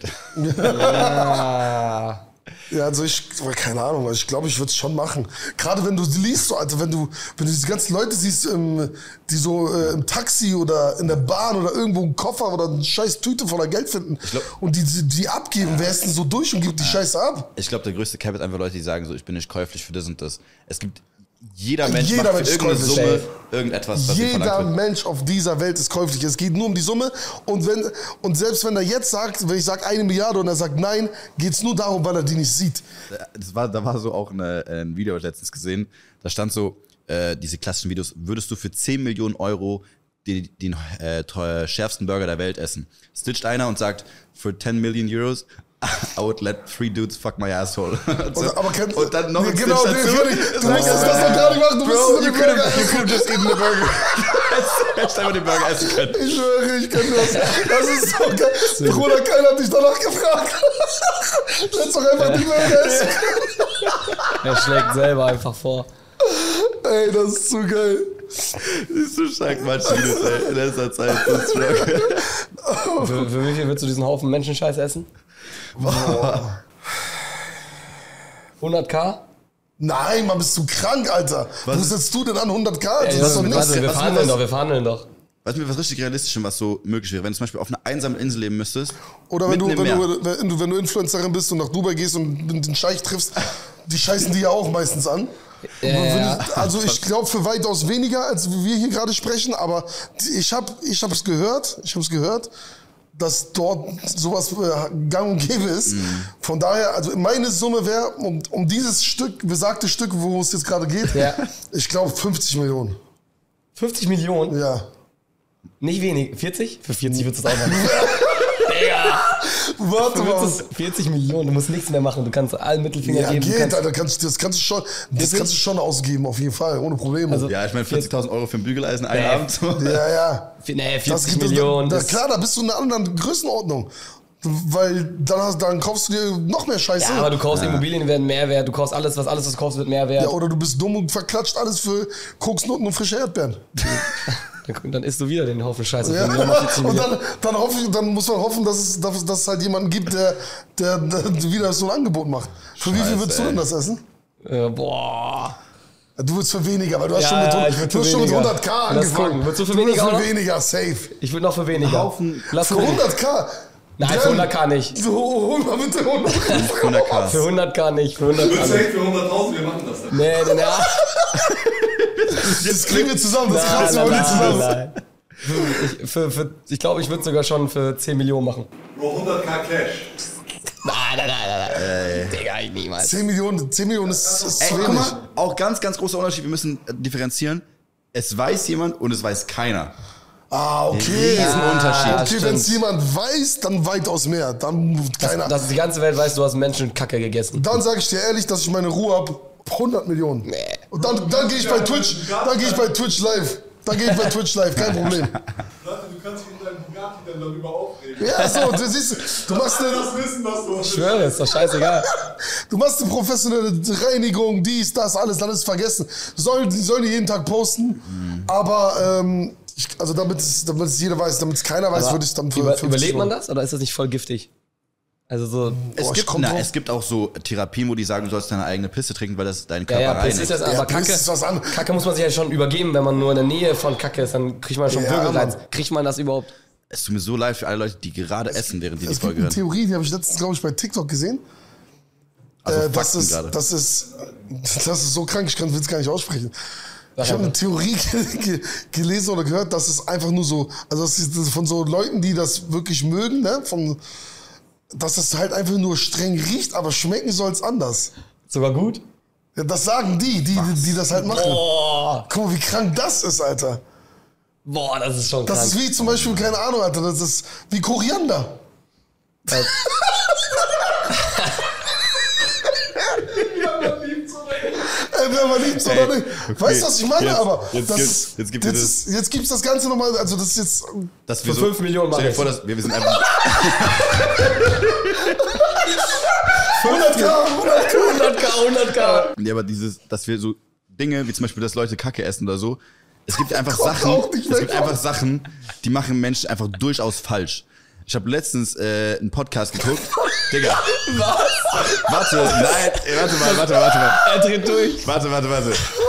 Ah. Ja, also ich, keine Ahnung, also ich glaube, ich würde es schon machen. Gerade wenn du sie liest, so, Alter, wenn du, wenn du diese ganzen Leute siehst, ähm, die so äh, im Taxi oder in der Bahn oder irgendwo einen Koffer oder eine scheiß Tüte voller Geld finden glaub- und die, die, die abgeben, wer ist denn so durch und gibt die Scheiße ab? Ich glaube, der größte Cap ist einfach Leute, die sagen so, ich bin nicht käuflich für das und das. Es gibt, jeder Mensch Jeder macht Mensch für ist irgendeine käuflich. Summe irgendetwas, was ihm Jeder verlangt wird. Mensch auf dieser Welt ist käuflich. Es geht nur um die Summe. Und, wenn, und selbst wenn er jetzt sagt, wenn ich sage eine Milliarde und er sagt nein, geht es nur darum, weil er die nicht sieht. Das war, da war so auch eine, ein Video, hab ich letztens gesehen, da stand so, äh, diese klassischen Videos, würdest du für zehn Millionen Euro den, den äh, teuer, schärfsten Burger der Welt essen? Stitcht einer und sagt, für ten Million Euros, I would let three dudes fuck my asshole. Und, so, Und, aber kennt, und dann noch ja, ein genau, Stitch den dazu. kenn ich. Du musstest das doch gar nicht machen. Du Bro, musstest you den could Burger have, you essen. could have just eaten the burger. Hättest einfach den Burger essen können. Ich schwöre, ich kenne das. Das ist so geil. Bruder, keiner hat dich danach gefragt. Du hättest doch einfach die Burger essen. Er schlägt selber einfach vor. Ey, das ist so geil. Siehst du, Shark Martinez, ey, in letzter Zeit. Das ist struggle. Für, für wie viel würdest du diesen Haufen Menschenscheiß essen? hunderttausend? Nein, Mann, bist du krank, Alter. Was Wo ist- setzt du denn an hundert K? Ey, Das ist warte, doch warte, nichts. wir was- verhandeln was- doch, wir verhandeln doch. Was mir was richtig realistisch, was so möglich wäre, wenn du zum Beispiel auf einer einsamen Insel leben müsstest. Oder wenn du, mitten wenn, im Meer. du, wenn, du, wenn du Influencerin bist und nach Dubai gehst und den Scheich triffst, die scheißen die ja auch meistens an. Ja, ja. Also ich glaube für weitaus weniger, als wir hier gerade sprechen, aber ich habe ich es gehört, ich habe es gehört, dass dort sowas äh, gang und gäbe ist. Mhm. Von daher, also meine Summe wäre, um, um dieses Stück, besagte Stück, worum es jetzt gerade geht, Ja. ich glaube fünfzig Millionen. fünfzig Millionen? Ja. Nicht wenig. vierzig? Für vierzig würdest du es auch machen. Digga! Warte Du mal. würdest es vierzig Millionen, du musst nichts mehr machen. Du kannst allen Mittelfinger Ja, geben. Du geht, kannst, Alter, kannst, das kannst du schon, das Wirklich? kannst du schon ausgeben, auf jeden Fall, ohne Probleme. Also- Ja, ich meine vierzigtausend Euro für ein Bügeleisen einen Nee. Abend. So. ja, ja. nee, Das vierzig gibt es- Millionen. Da, das- klar, da bist du in einer anderen Größenordnung. Weil dann, hast, dann kaufst du dir noch mehr Scheiße. ja, aber du kaufst Immobilien, die werden mehr wert. Du kaufst alles, was alles, was du kaufst, wird mehr wert. Ja, oder du bist dumm und verklatscht alles für Koksnoten und frische Erdbeeren. Dann, dann isst du wieder den Haufen Scheiße. Ja. Für nochmal vierzig Und Millionen. dann, dann, hoffe ich, dann muss man hoffen, dass es, dass, dass es halt jemanden gibt, der, der, der wieder so ein Angebot macht. Für wie viel Scheiße, würdest du ey. denn das essen? Äh, boah. Du willst für weniger, weil du hast Ja, schon mit, ja, ich würd du für hast schon mit weniger. hundert K Lass angefangen. gucken. Würdest du für Du weniger willst auch für noch? weniger, safe. Ich würde noch für weniger. Haufen. Lass Für gucken. hundert K? Nein, für hundert K nicht. So, hol mal bitte hundert K. hundert K. Für hundert K nicht. Für hundert K Safe nicht. für hunderttausend, wir machen das dann. Nee, nee, nee. Das kriegen wir zusammen, das Nein, kratzen wir nein, nicht zusammen. nein, nein. Ich, für, für, ich glaube, ich würde sogar schon für zehn Millionen machen. Bro, hundert K Cash. Nein, nein, nein, nein, nein. Digga, ich niemals. zehn Millionen, zehn Millionen ist, ist Ey, zu guck wenig. mal, auch ganz, ganz großer Unterschied. Wir müssen äh, differenzieren. Es weiß jemand und es weiß keiner. Ah, okay. Riesenunterschied. Ja, Okay, stimmt. wenn es jemand weiß, dann weitaus mehr. Dann, keiner. Dass die ganze Welt weiß, du hast Menschen Kacke gegessen. Dann sage ich dir ehrlich, dass ich meine Ruhe habe. hundert Millionen. Nee. Und dann, dann gehe ich bei Twitch, dann gehe ich bei Twitch live. Dann gehe ich bei Twitch live, kein Problem. Warte, du kannst dich in deinem Bugatti dann darüber aufregen. Ja, so, du siehst, du machst eine, Das wissen, dass du Ich schwöre, ist doch scheißegal. du machst eine professionelle Reinigung, dies, das, alles, dann ist es vergessen. Sollen, die sollen die jeden Tag posten, aber ähm, ich, also damit es, damit es jeder weiß, damit es keiner weiß, würde ich dann für Über, fünfzig überlebt man Euro. das oder ist das nicht voll giftig? Also so. Es, Boah, ich gibt, komm na, drauf. es gibt auch so Therapien, wo die sagen, du sollst deine eigene Pisse trinken, weil das deinen Ja, Körper ja, Piss reinigt. ist das, Ja, aber Piss Kacke, ist was anderes. Kacke muss man sich ja schon übergeben, wenn man nur in der Nähe von Kacke ist, dann kriegt man schon Ja, Würgereiz. Mann. Kriegt man das überhaupt? Es tut mir so leid für alle Leute, die gerade essen, während die die Es gibt Folge eine hören. Theorie, die habe ich letztens, glaube ich, bei TikTok gesehen. Also äh, das, Fakten ist, gerade. das, ist, das ist so krank, ich kann es gar nicht aussprechen. Ich habe eine Theorie ge ge gelesen oder gehört, dass es einfach nur so, also das ist das ist von so Leuten, die das wirklich mögen, ne? Von, dass es halt einfach nur streng riecht, aber schmecken soll es anders. Sogar gut? Ja, das sagen die, die, die, die das halt machen. Boah, Guck mal, wie krank das ist, Alter. boah, das ist schon Das krank. ist wie zum Beispiel, keine Ahnung, Alter, das ist wie Koriander. Entweder man liebt es oder nicht. Weißt du, was ich meine? Jetzt- aber jetzt das gibt- ist, jetzt gibt jetzt, es- ist, jetzt gibt's das Ganze nochmal, also das ist jetzt Dass wir Für fünf Millionen Stell dir mach vor, ich's. dass wir, wir sind einfach. hundert K, hundert K. hundert K, hundert K. Ja, aber dieses, dass wir so Dinge, wie zum Beispiel, dass Leute Kacke essen oder so, es gibt einfach Kommt Sachen, auch nicht es weg, gibt Mann. einfach Sachen, die machen Menschen einfach durchaus falsch. Ich habe letztens äh, einen Podcast geguckt. Digga. Was? Warte, nein, ey, warte mal, warte mal, warte mal. Er dreht durch. Warte, warte, warte.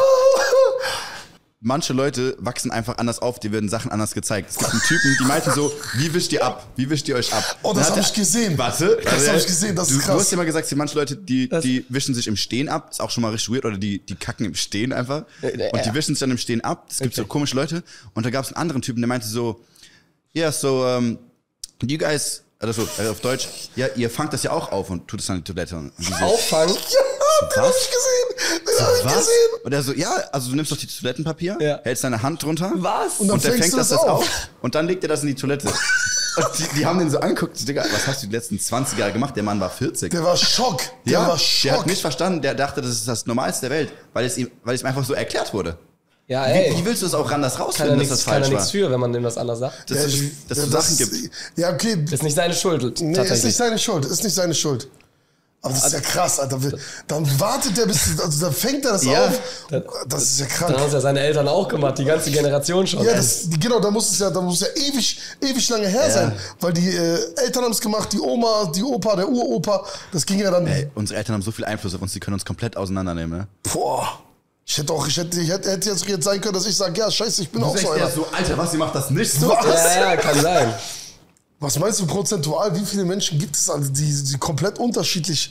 Manche Leute wachsen einfach anders auf, dir werden Sachen anders gezeigt. Es gibt einen Typen, die meinten so, wie wischt ihr ab? Wie wischt ihr euch ab? Oh, Dann das hat habe er- ich gesehen. Warte, Das warte. habe ich gesehen, das du, ist Du hast krass. ja mal gesagt, manche Leute, die, die wischen sich im Stehen ab. Ist auch schon mal richtig weird. Oder die, die kacken im Stehen einfach. Äh, Und die ja. wischen sich dann im Stehen ab. Es gibt so komische Leute. Und da gab es einen anderen Typen, der meinte so, ja, yeah, so, um, you guys, also äh, auf Deutsch, ja, ihr fangt das ja auch auf und tut es dann in die Toilette. Und die so, Auffangen. Ja, den habe ich gesehen. Den habe ich was? gesehen. Und er so, ja, also du nimmst doch die Toilettenpapier, Ja. hältst deine Hand drunter. Was? Und dann Und der fängst fängt du das das jetzt auf. auf. Und dann legt er das in die Toilette. Und die, die haben den so angeguckt, so, Digga, was hast du die letzten zwanzig Jahre gemacht? Der Mann war vierzig. Der war Schock. Der ja, war der Schock. hat nicht verstanden, der dachte, das ist das Normalste der Welt, weil es ihm, weil es ihm einfach so erklärt wurde. Ja, Wie, ey. wie willst du das auch anders Kann er rausfinden, dass nichts das kann er falsch war? nichts für, wenn man dem was anderes sagt. Dass, Ja, es- ich- dass ja, es das Sachen ist- gibt. Ja, okay. Ist nicht seine Schuld, Nee, ist tatsächlich. nicht seine Schuld. Ist nicht seine Schuld. Aber das ist ja krass, Alter. Dann wartet der bis, also dann fängt er das Ja. auf. Das ist ja Dann haben krank. es ja seine Eltern auch gemacht, die ganze Generation schon. Ja, ey. das, die- genau, da muss es ja, da muss ja ewig, ewig lange her sein. Weil die äh, Eltern haben es gemacht, die Oma, die Opa, der Uropa. Das ging ja dann. Ey, unsere Eltern haben so viel Einfluss auf uns, die können uns komplett auseinandernehmen. Ne? Boah. Ich hätte auch, ich hätte, ich hätte, hätte jetzt, jetzt sein können, dass ich sage, ja, scheiße, ich bin auch so einer. so, Alter, was, ihr macht das nicht so? Was? Ja, ja, kann sein. Was meinst du prozentual? Wie viele Menschen gibt es, also, die, die komplett unterschiedlich?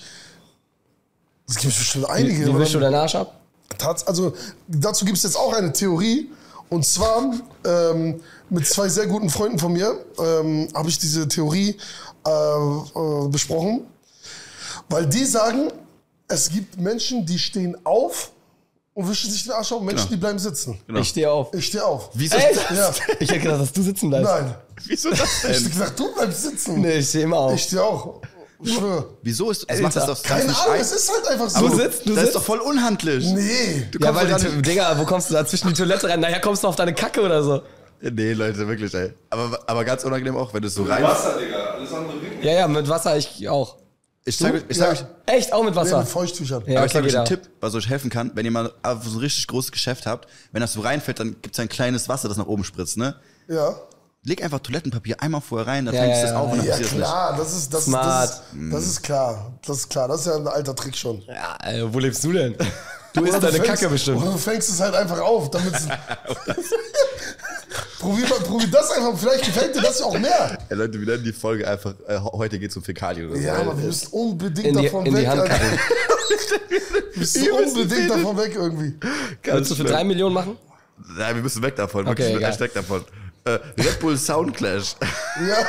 Es gibt bestimmt einige. Wie oder? wischst du deinen Arsch ab? Tats- Also dazu gibt es jetzt auch eine Theorie. Und zwar ähm, mit zwei sehr guten Freunden von mir ähm, habe ich diese Theorie äh, äh, besprochen. Weil die sagen, es gibt Menschen, die stehen auf und wischen sich den Arsch auf und Menschen, Genau. die bleiben sitzen. Genau. Ich stehe auf. Ich stehe auf. Wieso? Echt? Ja. Ich hätte gedacht, dass du sitzen bleibst. Nein. Wieso das Ich hab denn? gesagt, du bleibst sitzen. Nee, ich stehe immer auf. Ich stehe auch. Ich schwöre. Wieso ist das? Macht das doch Keine nicht Ahnung, ein. es ist halt einfach so. Aber Du sitzt, du das sitzt. ist doch voll unhandlich. Nee. Du Ja, kommst weil doch die, gar nicht- Digga, wo kommst du da zwischen die Toilette rein? Naja, kommst du auf deine Kacke oder so? Nee, Leute, wirklich, ey. Aber, aber ganz unangenehm auch, wenn du es so rein... Wasser, Digga. Alles andere bringt nichts. Ja, ja, mit Wasser ich auch. Ich sag euch, ich sag Ja. euch, Echt? Auch mit Nee, Wasser? mit Feuchttüchern. Ja, aber ich okay, sag euch geht einen auch. Tipp, was euch helfen kann. Wenn ihr mal so ein richtig großes Geschäft habt, wenn das so reinfällt, dann gibt's ein kleines Wasser, das nach oben spritzt, ne? Ja. Leg einfach Toilettenpapier einmal vorher rein, dann Ja, fängst du ja, das auf und dann Ja, passiert es nicht. klar, das ist, das, Smart. ist, das, ist, das ist klar. Das ist klar. Das ist ja ein alter Trick schon. Ja, äh, wo lebst du denn? Du isst deine Kacke bestimmt. Oder du fängst es halt einfach auf, damit probier, mal, probier das einfach, vielleicht gefällt dir das ja auch mehr. Ey, Leute, wir nennen die Folge einfach, äh, heute geht's um Fäkalien oder so. Ja, aber wir müssen unbedingt In die, davon in weg. die Hand Alter. kacken. Wir müssen unbedingt davon weg irgendwie. Willst du für drei Millionen machen? Nein, wir müssen weg davon. Okay, Wirklich, egal. weg davon. Äh, Red Bull Soundclash. Ja.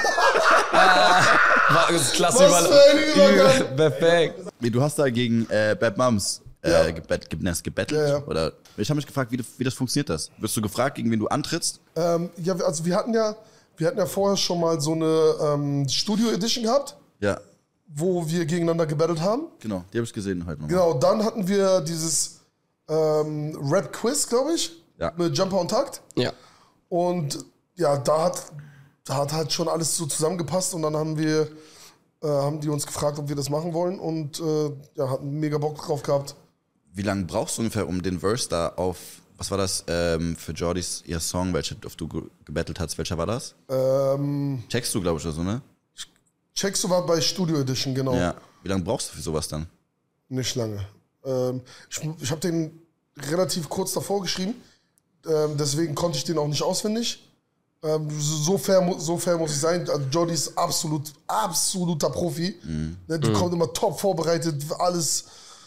War, das ist klasse Was für ein Übergang. Perfekt. Du hast da gegen äh, Bad Moms äh, Ja. gebett, gebettelt. gebettelt Ja, ja. Oder ich habe mich gefragt, wie, wie das funktioniert das? Wirst du gefragt, gegen wen du antrittst? Ähm, ja, also wir hatten ja, wir hatten ja vorher schon mal so eine ähm, Studio-Edition gehabt, Ja, wo wir gegeneinander gebettelt haben. genau. Die habe ich gesehen heute noch. Genau, dann hatten wir dieses ähm, Rap Quiz, glaube ich, Ja. mit Jumper und Takt. Ja. Und ja, da hat, da hat halt schon alles so zusammengepasst und dann haben wir, äh, haben die uns gefragt, ob wir das machen wollen und äh, ja, hatten mega Bock drauf gehabt. Wie lange brauchst du ungefähr, um den Verse da auf, was war das ähm, für Jordys, ihr Song, welcher auf du ge- gebettelt hast, welcher war das? Ähm, Checkst du, glaube ich, oder so, ne? Checkst du war bei Studio Edition, genau. Ja. Wie lange brauchst du für sowas dann? Nicht lange. Ähm, ich ich habe den relativ kurz davor geschrieben, ähm, deswegen konnte ich den auch nicht auswendig. Ähm, so, so, fair, mu- so fair muss ich sein. Also Jordi ist absolut, absoluter Profi. Ne, die kommt immer top vorbereitet, alles.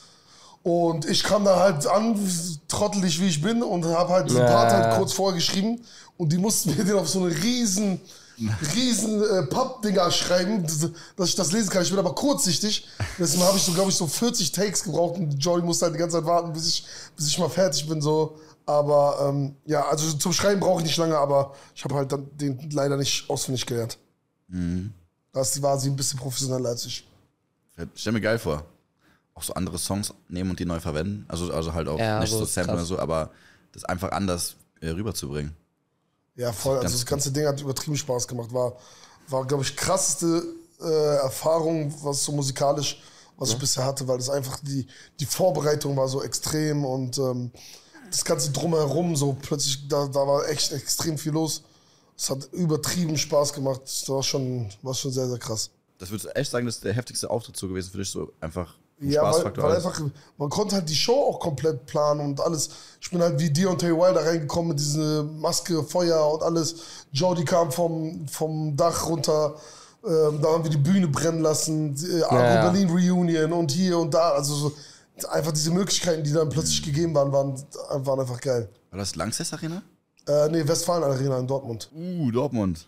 Und ich kam da halt an, trottelig wie ich bin, und habe halt den Ja. Part halt kurz vorher geschrieben. Und die mussten mir den auf so eine riesen, riesen äh, Pappdinger schreiben, dass ich das lesen kann. Ich bin aber kurzsichtig. Deswegen habe ich so, glaube ich, so vierzig Takes gebraucht. Und Jordi musste halt die ganze Zeit warten, bis ich, bis ich mal fertig bin. So. Aber ähm, ja, also zum Schreiben brauche ich nicht lange, aber ich habe halt dann den leider nicht auswendig gelernt. Mhm. Das war sie ein bisschen professioneller als ich. Ich stell mir geil vor. Auch so andere Songs nehmen und die neu verwenden. Also, also halt auch Ja, nicht so so ist samplen oder krass. so, aber das einfach anders äh, rüberzubringen. Ja, voll. Also Ganz das ganze Ding hat übertrieben Spaß gemacht. War, war glaube ich, krasseste äh, Erfahrung, was so musikalisch, was ich bisher hatte, weil das einfach die, die Vorbereitung war so extrem und ähm, das ganze Drumherum so plötzlich, da, da war echt extrem viel los. Es hat übertrieben Spaß gemacht. Das war schon, war schon sehr, sehr krass. Das würdest du echt sagen, das ist der heftigste Auftritt so gewesen für dich, so einfach ein Ja, weil, Spaßfaktor. weil alles? einfach, man konnte halt die Show auch komplett planen und alles. Ich bin halt wie Deontay Wilder reingekommen mit dieser Maske, Feuer und alles. Jordi kam vom, vom Dach runter, ähm, da haben wir die Bühne brennen lassen, äh, Agro Ja, ja. Berlin Reunion und hier und da. Also so, einfach diese Möglichkeiten, die dann Mhm. plötzlich gegeben waren, waren, waren einfach geil. War das Lanxess Arena? Äh, nee, Westfalen Arena in Dortmund. Uh, Dortmund.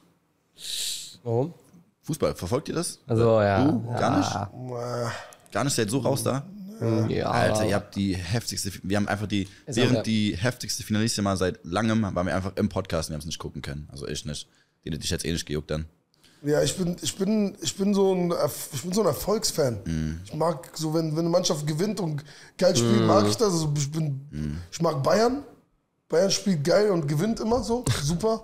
Warum? Fußball, verfolgt ihr das? Also, ja. Du? Gar nicht? Äh, Gar nicht, seid so raus da? Ja. Alter, ihr habt die heftigste, wir haben einfach die, Ist während auch, ja. die heftigste Finalissima seit langem, waren wir einfach im Podcast und wir haben es nicht gucken können. Also ich nicht. Die hätte ich jetzt eh nicht gejuckt dann. Ja, ich bin, ich bin, ich bin so ein, Erf- ich bin so ein Erfolgsfan. Ich mag so, wenn, wenn eine Mannschaft gewinnt und geil spielt, mag ich das. Also ich bin, ich mag Bayern. Bayern spielt geil und gewinnt immer so, super.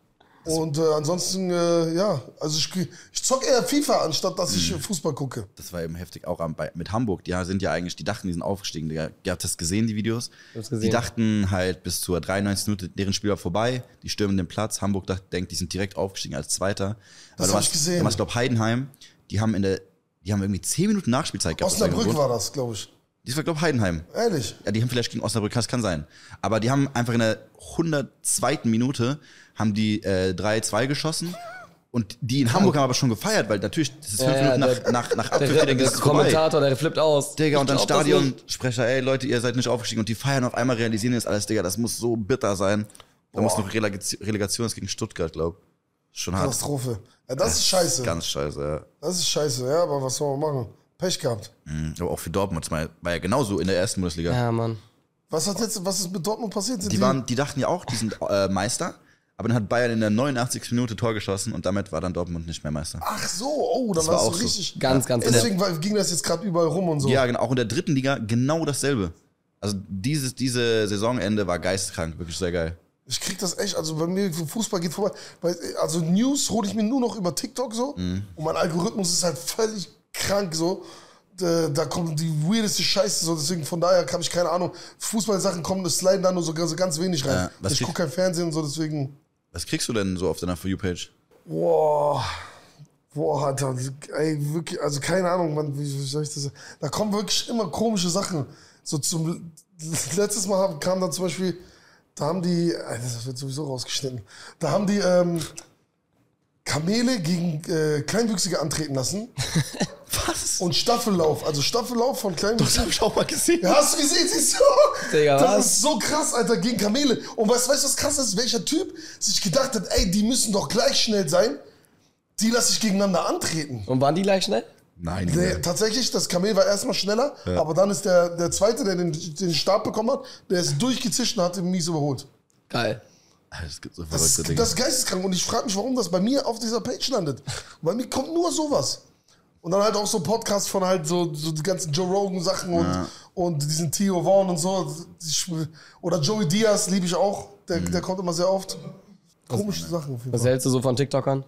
Und äh, ansonsten, äh, ja, also ich, ich zock eher FIFA, anstatt dass ich Fußball gucke. Das war eben heftig, auch am, bei, mit Hamburg. Die sind ja eigentlich, die dachten, die sind aufgestiegen. Digga. Ihr habt das gesehen, die Videos? hab's gesehen. Die dachten halt bis zur dreiundneunzigsten Minute, deren Spiel war vorbei. Die stürmen den Platz. Hamburg dacht, denkt, die sind direkt aufgestiegen als Zweiter. Das du hab hast, ich gesehen. Du hast, glaube Heidenheim, die haben in der, die haben irgendwie zehn Minuten Nachspielzeit gehabt. Osnabrück war das, glaube ich. Das war, glaube ich, Heidenheim. Ehrlich. Ja, die haben vielleicht gegen Osnabrück, das kann sein. Aber die haben einfach in der hundertzweiten Minute haben die äh, drei zwei geschossen. Und die in Hamburg haben aber schon gefeiert, weil natürlich, das ist fünf Ja, ja, Minuten der- nach, nach, nach Der, Abpfiff, der, denken, der das ist vorbei. Kommentator, der flippt aus. Digga, und dann Ich glaub das nicht. Stadionsprecher, ey Leute, ihr seid nicht aufgestiegen. Und die feiern auf einmal, realisieren jetzt alles, Digga, das muss so bitter sein. Da muss noch Relegation, Relegation ist gegen Stuttgart, glaub. Schon hart. Katastrophe. Ja, das ist scheiße. Ganz scheiße, ja. Das ist scheiße, ja, aber was soll man machen? Pech gehabt. Mhm. Aber auch für Dortmund, das war war ja genauso in der ersten Bundesliga. Ja, Mann. Was hat jetzt, was ist mit Dortmund passiert? Sind Die, waren, die dachten ja auch, die sind äh, Meister. Aber dann hat Bayern in der neunundachtzigsten Minute Tor geschossen und damit war dann Dortmund nicht mehr Meister. Ach so, oh, dann Das war war es auch so so. richtig. Ganz, ganz Deswegen war, ging das jetzt gerade überall rum und so. Ja, genau, auch in der dritten Liga genau dasselbe. Also dieses diese Saisonende war geisteskrank, wirklich sehr geil. Ich krieg das echt, also bei mir, Fußball geht vorbei. Weil, also News hole ich mir nur noch über TikTok so. Mhm. Und mein Algorithmus ist halt völlig krank so. Da, da kommt die weirdeste Scheiße so. Deswegen von daher habe ich keine Ahnung. Fußballsachen kommen, das sliden da nur so, so ganz wenig rein. Ja, was ich krieg- gucke kein Fernsehen und so, deswegen. Was kriegst du denn so auf deiner For You-Page? Boah. Boah, Alter, ey, wirklich, also keine Ahnung, Mann, wie, wie soll ich das sagen? Da kommen wirklich immer komische Sachen. So zum letztes Mal kam dann zum Beispiel, da haben die, das wird sowieso rausgeschnitten, da haben die ähm, Kamele gegen äh, Kleinwüchsige antreten lassen. Was? Und Staffellauf, also Staffellauf von Kleinwüchsigen. Das hab ich auch mal gesehen. Ja, hast du gesehen, siehst du? Digga, das was? ist so krass, Alter, gegen Kamele. Und weißt du, was krass ist? Welcher Typ sich gedacht hat, ey, die müssen doch gleich schnell sein, die lasse ich gegeneinander antreten. Und waren die gleich schnell? Nein. Nee, tatsächlich, das Kamel war erstmal schneller, ja. aber dann ist der, der Zweite, der den, den Stab bekommen hat, der ist durchgezischt und hat ihn mies überholt. Geil. Das gibt so Das verrückte ist, Dinge. das ist geisteskrank und ich frage mich, warum das bei mir auf dieser Page landet. Bei mir kommt nur sowas. Und dann halt auch so Podcasts von halt so, so die ganzen Joe Rogan Sachen und, Ja. und diesen Theo Vaughn und so. Oder Joey Diaz liebe ich auch, der, Mhm. der kommt immer sehr oft. Komische Sachen auf jeden Was Fall. hältst du so von TikTokern?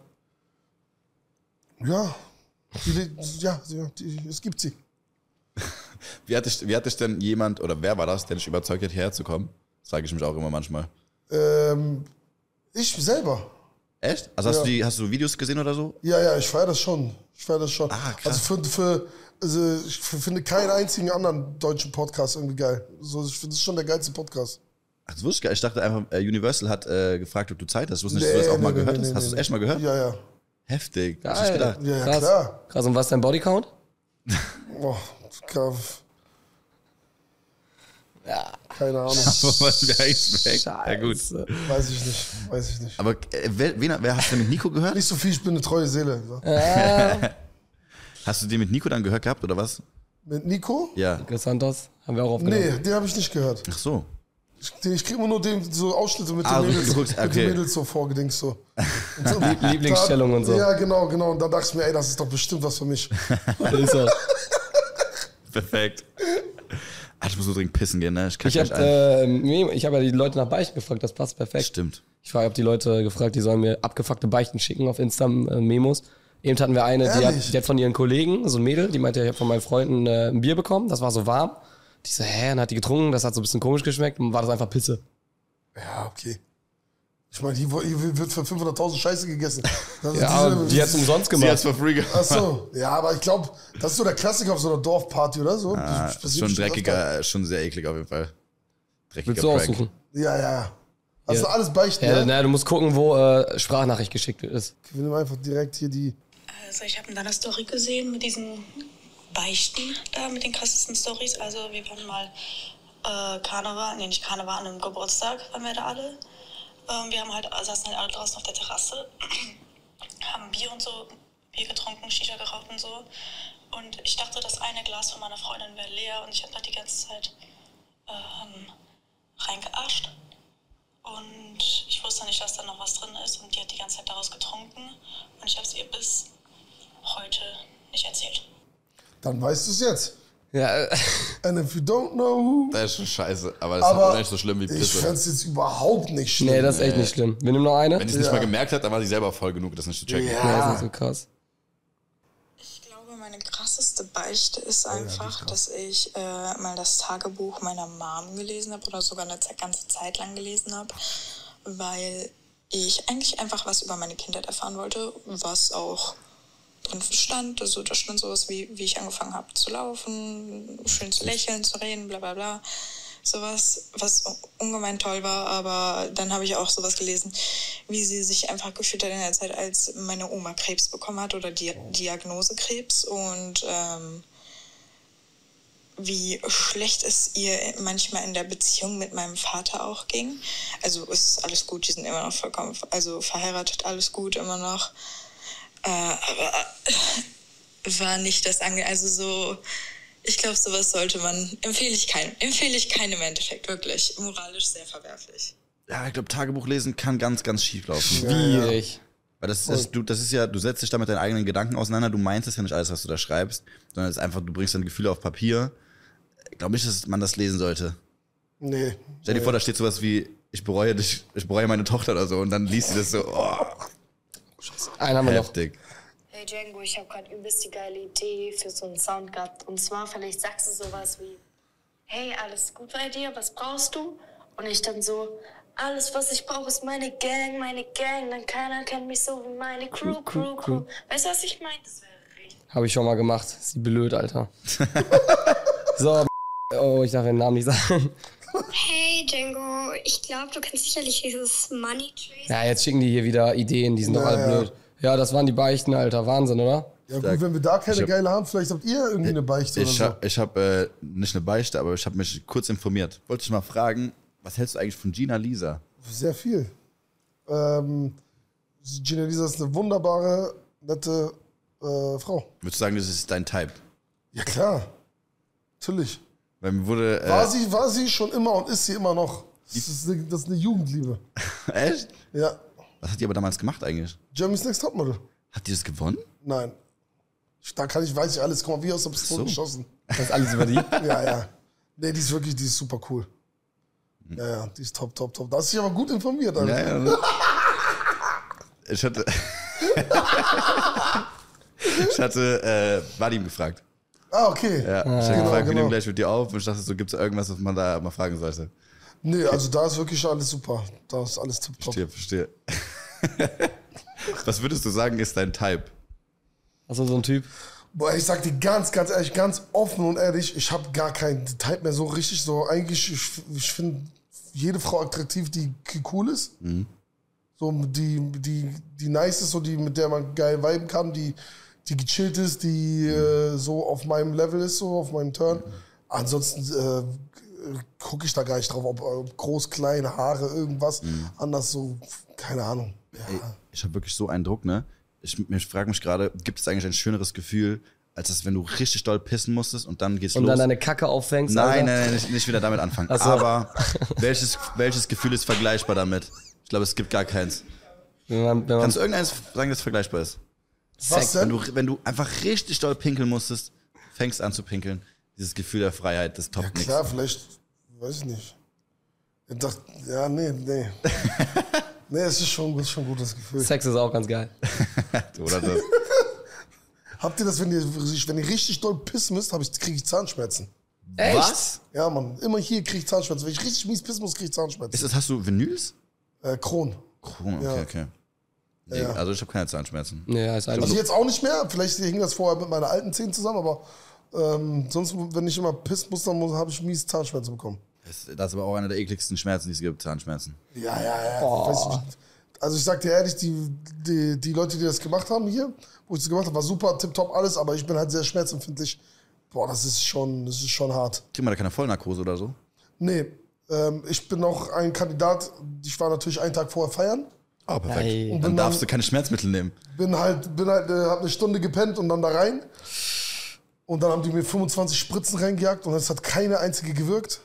Ja, die, ja, die, die, es gibt sie. Wie hat, dich, wie hat dich denn jemand, oder wer war das, der dich überzeugt hat, hierher zu kommen? Das frage ich mich auch immer manchmal. Ähm, ich selber. Echt? Also hast, Ja. du die, hast du Videos gesehen oder so? Ja, ja, ich feiere das schon. Ich feiere das schon. Ah, krass. Also für, für also ich finde keinen einzigen anderen deutschen Podcast irgendwie geil. So, ich finde, das ist schon der geilste Podcast. Ach, das wusste ich gar nicht. Ich dachte einfach, äh, Universal hat äh, gefragt, ob du Zeit hast. Ich wusste nicht, Nee, dass du das auch nee, mal nee, gehört nee, hast. nee, Hast du es nee. echt mal gehört? Ja, ja. Heftig. Hab ich Geil. nicht gedacht. Ja, ja, Krass. klar. Krass, und was ist dein Bodycount? Oh, klar. Ja. Keine Ahnung. Wer ist weg? Ja, gut. Weiß ich nicht. Weiß ich nicht. Aber äh, wer, wen, wer hast du mit Nico gehört? Nicht so viel, ich bin eine treue Seele. So. Hast du den mit Nico dann gehört gehabt oder was? Mit Nico? Ja. Nico Santos haben wir auch aufgenommen. Nee, den habe ich nicht gehört. Ach so. Ich, ich kriege immer nur den, so Ausschnitte mit, Ah, den du- Mädels, du guckst- mit okay. den Mädels so vorgedingst. So. Und so. Lieblingsstellung und so. Ja, genau, genau. Und da dachte ich mir, ey, das ist doch bestimmt was für mich. Ist er. Perfekt. Ah, ich muss so dringend pissen gehen, ne? Ich, kann Ich gleich habe ein. äh, nee, ich hab ja die Leute nach Beichten gefragt, das passt perfekt. Stimmt. Ich habe die Leute gefragt, die sollen mir abgefuckte Beichten schicken auf Insta-Memos. Eben hatten wir eine, die Ehrlich? hat, die hat von ihren Kollegen, so ein Mädel, die meinte, ich habe von meinen Freunden äh, ein Bier bekommen, das war so warm. Die so, hä, und hat die getrunken, das hat so ein bisschen komisch geschmeckt und war das einfach Pisse. Ja, okay. Ich meine, hier, hier wird für fünfhunderttausend Scheiße gegessen. Das ist Ja, aber diese- die hat's umsonst Sie hat's gemacht. for free gemacht. Ach so, ja, aber ich glaube, das ist so der Klassiker auf so einer Dorfparty oder so. Ah, Das ist passiert schon bestimmt dreckiger, schon sehr eklig auf jeden Fall. Dreckiger Willst du Prank. aussuchen? öfter. Ja, ja. Also Ja. alles beichten, Ja, ja? naja, du musst gucken, wo äh, Sprachnachricht geschickt ist. Wir nehmen einfach direkt hier die. Also ich habe in deiner Story gesehen mit diesen Beichten da, mit den krassesten Stories. Also wir waren mal äh, Karneval, nee nicht Karneval, an einem Geburtstag waren wir da alle. Ähm, wir haben halt, saßen halt alle draußen auf der Terrasse, haben Bier und so, Bier getrunken, Shisha geraucht und so. Und ich dachte, das eine Glas von meiner Freundin wäre leer und ich habe da die ganze Zeit ähm, reingeascht. Und ich wusste nicht, dass da noch was drin ist und die hat die ganze Zeit daraus getrunken. Und ich habe es ihr bis heute nicht erzählt. Dann weißt du es jetzt. Ja, äh, And if you don't know who. Das ist schon scheiße, aber das Aber ist nicht so schlimm wie ich Pisse. fänd's jetzt überhaupt nicht schlimm. nee, das ist echt nicht schlimm. Wir nehmen noch eine. Wenn sie es nicht Ja. mal gemerkt hat, dann war sie selber voll genug, das nicht zu checken. Ja. Ja, das ist so krass. Ich glaube, meine krasseste Beichte ist einfach, dass ich äh, mal das Tagebuch meiner Mom gelesen habe oder sogar eine Ze- ganze Zeit lang gelesen habe, weil ich eigentlich einfach was über meine Kindheit erfahren wollte, was auch drin stand. Also da stand sowas wie, wie ich angefangen habe zu laufen, schön zu lächeln, zu reden, bla bla bla. Sowas, was ungemein toll war, aber dann habe ich auch sowas gelesen, wie sie sich einfach gefühlt hat in der Zeit, als meine Oma Krebs bekommen hat oder Di- Diagnose Krebs und ähm, wie schlecht es ihr manchmal in der Beziehung mit meinem Vater auch ging. Also ist alles gut, die sind immer noch vollkommen, also verheiratet, alles gut, immer noch. Äh, aber war nicht das ange... Also so, ich glaube, sowas sollte man... Empfehle ich keinem. Empfehle ich keinem im Endeffekt, wirklich. Moralisch sehr verwerflich. Ja, ich glaube, Tagebuch lesen kann ganz, ganz schief laufen. Schwierig. Weil das ist, du, das ist ja, du setzt dich da mit deinen eigenen Gedanken auseinander, du meinst es ja nicht alles, was du da schreibst, sondern es ist einfach, du bringst deine Gefühle auf Papier. Ich glaube nicht, dass man das lesen sollte. Nee. Stell dir vor, da steht sowas wie, ich bereue dich, ich bereue meine Tochter oder so und dann liest sie das so, oh, Einen haben wir noch. heftig. Hey Django, ich habe gerade übelst die geile Idee für so einen Sound gehabt. Und zwar, vielleicht sagst du sowas wie, hey, alles gut bei dir, was brauchst du? Und ich dann so, alles, was ich brauche, ist meine Gang, meine Gang. Dann keiner kennt mich so wie meine Crew, Crew, Crew. Weißt du, was ich meine? Das wäre richtig. Habe ich schon mal gemacht. Sie blöd, Alter. So, Oh, ich darf den Namen nicht sagen. Hey Django, ich glaube, du kennst sicherlich dieses Money Trace. Ja, jetzt schicken die hier wieder Ideen, die sind doch Ja, alle ja. blöd. Ja, das waren die Beichten, Alter. Wahnsinn, oder? Ja gut, wenn wir da keine hab- geile haben, vielleicht habt ihr irgendwie eine Beichte Ich oder so. habe ich hab, äh, nicht eine Beichte, aber ich habe mich kurz informiert. Wollte ich mal fragen, was hältst du eigentlich von Gina Lisa? Sehr viel. Ähm, Gina Lisa ist eine wunderbare, nette äh, Frau. Würdest du sagen, das ist dein Type? Ja klar, natürlich. Weil mir wurde... Äh, War sie, war sie schon immer und ist sie immer noch. Das ist eine, das ist eine Jugendliebe. Echt? Ja. Was hat die aber damals gemacht eigentlich? Germany's Next Topmodel. Hat die das gewonnen? Nein. Da kann ich, weiß ich alles. Guck mal, wie aus der Pistole So. geschossen. Das ist alles über die. Ja, ja. Nee, die ist wirklich, die ist super cool. Ja, ja, die ist top, top, top. Da hast du dich aber gut informiert, Alter. Ja, ja. Ne? Ich hatte... ich hatte äh, Vadim gefragt. Ah, okay. Ja, ich habe Genau, gefragt, wir genau. nehmen gleich mit dir auf. Und ich dachte so, gibt es irgendwas, was man da mal fragen sollte? Nee, also da ist wirklich alles super. Da ist alles tip top. Verstehe, verstehe. Was würdest du sagen, ist dein Type? Also so ein Typ. Boah, ich sag dir ganz, ganz ehrlich, ganz offen und ehrlich, ich habe gar keinen Type mehr so richtig so. Eigentlich, ich, ich finde jede Frau attraktiv, die cool ist. Mhm. So, die, die, die nice ist, so die, mit der man geil viben kann, die, die gechillt ist, die äh, so auf meinem Level ist, so auf meinem Turn. Ansonsten äh, gucke ich da gar nicht drauf, ob, ob groß, klein, Haare, irgendwas anders so, keine Ahnung. Ja. Ey, ich habe wirklich so einen Druck, ne? Ich, ich frage mich gerade, gibt es eigentlich ein schöneres Gefühl, als das, wenn du richtig doll pissen musstest und dann geht's Und los? dann deine Kacke auffängst. nein, Alter. nein, nein, nicht, nicht wieder damit anfangen. Ach so. Aber welches, welches Gefühl ist vergleichbar damit? Ich glaube, es gibt gar keins. Wenn man, wenn man Kannst du irgendeins sagen, das vergleichbar ist? Was Wenn denn? du, wenn du einfach richtig doll pinkeln musstest, fängst an zu pinkeln, dieses Gefühl der Freiheit, das Ja toppt nichts. klar, vielleicht, weiß ich nicht. Ich dachte, ja, nee, nee. Nee, es ist schon, es ist schon ein gutes Gefühl. Sex ist auch ganz geil. Oder das? Habt ihr das, wenn ihr, wenn ihr richtig doll pissen müsst, ich, kriege ich Zahnschmerzen. Echt? Was? Ja, Mann, immer hier kriege ich Zahnschmerzen. Wenn ich richtig mies pissen muss, kriege ich Zahnschmerzen. Ist das, hast du Vinyls? Äh, Kron. Cool, okay, Ja. okay. Nee, Ja. Also ich habe keine Zahnschmerzen. Nee, ist einfach. Also jetzt auch nicht mehr. Vielleicht hing das vorher mit meinen alten Zähnen zusammen, aber ähm, sonst, wenn ich immer pissen muss, dann habe ich mies Zahnschmerzen bekommen. Das, das ist aber auch einer der ekligsten Schmerzen, die es gibt, Zahnschmerzen. Ja, ja, ja. Weiß ich nicht. Also ich sag dir ehrlich, die, die, die Leute, die das gemacht haben hier, wo ich das gemacht habe, war super, tipptopp, alles, aber ich bin halt sehr schmerzempfindlich. Boah, das ist schon, das ist schon hart. Kriegt man da keine Vollnarkose oder so? Nee, ähm, ich bin auch ein Kandidat, ich war natürlich einen Tag vorher feiern. Ah, perfekt. Ei. Dann bin darfst dann- du keine Schmerzmittel nehmen. Bin halt, bin halt, äh, hab eine Stunde gepennt und dann da rein. Und dann haben die mir fünfundzwanzig Spritzen reingejagt und es hat keine einzige gewirkt.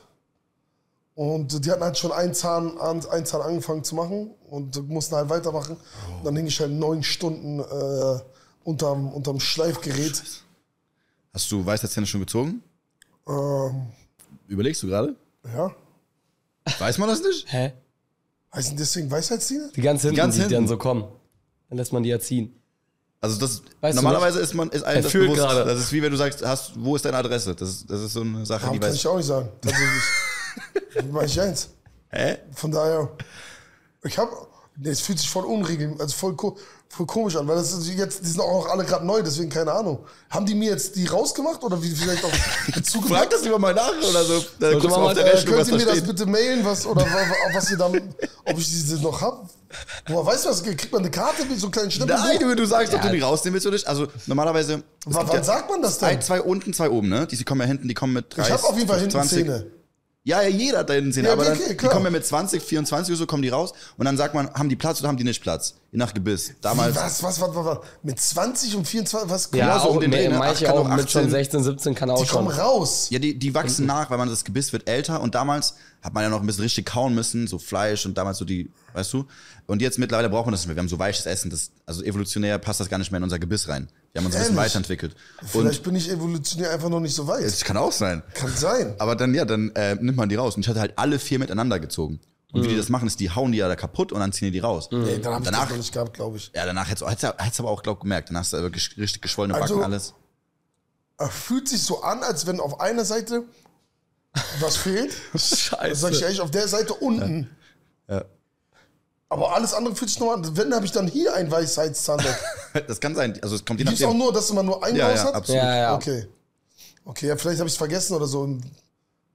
Und die hatten halt schon einen Zahn, an- einen Zahn angefangen zu machen und mussten halt weitermachen. Und dann hing ich halt neun Stunden äh, unterm, unterm Schleifgerät. Hast du Weisheitszähne schon gezogen? Ähm, Überlegst du gerade? ja. Weiß man das nicht? Hä? Heißen deswegen Weisheitszähne? Die ganz hinten, ganz die hinten. dann so kommen. Dann lässt man die erziehen. Also das Weißt du normalerweise ist man ist einem Er das fühlt bewusst. gerade. Das ist wie wenn du sagst, hast, wo ist deine Adresse? Das ist, das ist so eine Sache, Ja, die kann weiß. ich auch nicht sagen, tatsächlich. Mach ich eins. Hä? Von daher, ich habe, nee, es fühlt sich voll unregelmäßig, also voll, ko- voll komisch an, weil das ist jetzt, die sind auch alle gerade neu, deswegen keine Ahnung. Haben die mir jetzt die rausgemacht oder wie vielleicht auch Frag zugepackt? das lieber mal nach oder so. Da guckst du mal mal auf der Äh, Rechnung, was könnt ihr da mir das steht. bitte mailen, was, oder wa- wa- was ihr dann, ob ich diese noch hab? Boah, weißt du was, kriegt man eine Karte mit so einem kleinen Stempel? Nein, du, du sagst, ob Ja. du die rausnehmen willst oder nicht. Also normalerweise. es W gibt wann ja sagt man das Zwei, denn? zwei unten, zwei oben, ne? Die, die kommen ja hinten, die kommen mit dreißig. Ich habe auf jeden Fall hinten zwanzig. Zähne. Ja, ja, jeder hat da hinten Zähne. Ja, aber okay, dann, okay, die klar. kommen ja mit zwanzig, vierundzwanzig oder so, kommen die raus. Und dann sagt man, haben die Platz oder haben die nicht Platz? Je nach Gebiss. Damals. Wie, was, was, was, was, was, mit zwanzig und vierundzwanzig, was? Ja, so auch um den Dreh, ne? manche Ach, kann auch auch mit schon achtzehn. sechzehn, siebzehn kann auch Die schon. kommen raus. Ja, die, die wachsen nach, weil man das Gebiss wird älter. Und damals hat man ja noch ein bisschen richtig kauen müssen, so Fleisch und damals so die, weißt du? Und jetzt mittlerweile braucht man das nicht mehr. Wir haben so weiches Essen. Das, also evolutionär passt das gar nicht mehr in unser Gebiss rein. Wir haben uns ein bisschen Ehrlich? weiterentwickelt. Vielleicht Und bin ich evolutionär einfach noch nicht so weit. das kann auch sein. Kann sein. Aber dann, ja, dann äh, nimmt man die raus. Und ich hatte halt alle vier miteinander gezogen. Und wie Mhm. die das machen, ist, die hauen die ja da kaputt und dann ziehen die die raus. Nee, dann hab ich Danach- das noch nicht gehabt, glaube ich. Ja, danach hättest du hättest du aber auch, glaub gemerkt. Dann hast du wirklich richtig geschwollene Backen, Also- alles. Er fühlt sich so an, als wenn auf einer Seite was fehlt. Scheiße. Sag ich ehrlich, auf der Seite unten. Ja. Aber alles andere fühlt sich noch an. Wenn, habe ich dann hier ein Weisheitszahn weg. Das kann sein. Also es kommt je Gibt es auch nachdem. nur, dass man nur einen Ja, raus ja, hat? absolut. Ja, ja. Okay. Okay, ja, vielleicht habe ich es vergessen oder so.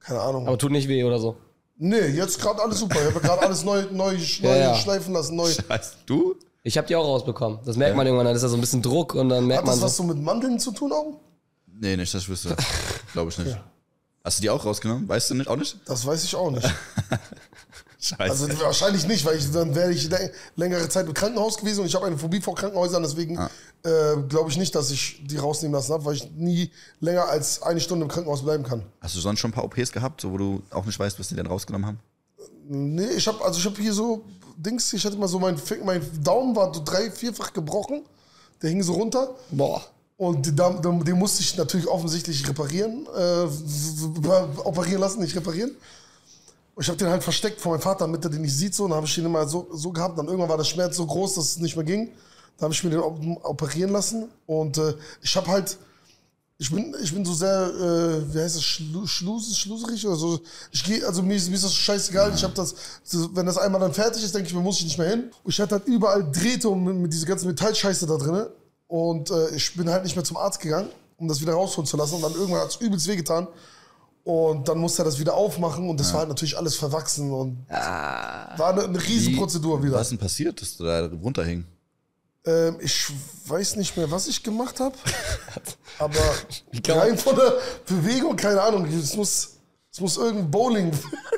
Keine Ahnung. Aber tut nicht weh oder so? Nee, jetzt gerade alles super. Ich habe gerade alles neu, neu, neu Ja, ja. schleifen lassen. Neu. Scheiße, du? Ich habe die auch rausbekommen. Das merkt man irgendwann, dann ist da so ein bisschen Druck und dann merkt Hat das man was so. so mit Mandeln zu tun auch? Nee, nicht, dass ich wüsste. Glaube ich nicht. Hast du die auch rausgenommen? Weißt du nicht? Auch nicht? Das weiß ich auch nicht. Scheiße. Also wahrscheinlich nicht, weil ich, dann wäre ich lä- längere Zeit im Krankenhaus gewesen und ich habe eine Phobie vor Krankenhäusern, deswegen Ah. äh, glaube ich nicht, dass ich die rausnehmen lassen habe, weil ich nie länger als eine Stunde im Krankenhaus bleiben kann. Hast du sonst schon ein paar O Ps gehabt, so, wo du auch nicht weißt, was die denn rausgenommen haben? Nee, ich habe also ich habe hier so Dings, ich hatte mal so mein Finger, mein Daumen war so drei, vierfach gebrochen, der hing so runter. Boah. Und den, Daumen- den musste ich natürlich offensichtlich reparieren, äh, operieren lassen, nicht reparieren. Und ich habe den halt versteckt vor meinem Vater, damit er den nicht sieht. So. Und dann habe ich ihn immer so, so gehabt. Dann irgendwann war der Schmerz so groß, dass es nicht mehr ging. Dann habe ich mir den op- operieren lassen. Und äh, ich habe halt, ich bin, ich bin so sehr, äh, wie heißt das, Schlu Schlus schluserig oder so. Ich gehe, also mir ist, mir ist das scheißegal. Ich habe das, so, wenn das einmal dann fertig ist, denke ich mir, muss ich nicht mehr hin. Und ich hatte halt überall Drähte und mit, mit dieser ganzen Metallscheiße da drin. Und äh, ich bin halt nicht mehr zum Arzt gegangen, um das wieder rausholen zu lassen. Und dann irgendwann hat es übelst wehgetan. Und dann musste er das wieder aufmachen und das war halt natürlich alles verwachsen und war eine, eine riesen Prozedur wieder. Was ist denn passiert, dass du da runterhing? Ähm, ich weiß nicht mehr, was ich gemacht habe, aber kann man- rein von der Bewegung, keine Ahnung, es muss, es muss irgendein Bowling,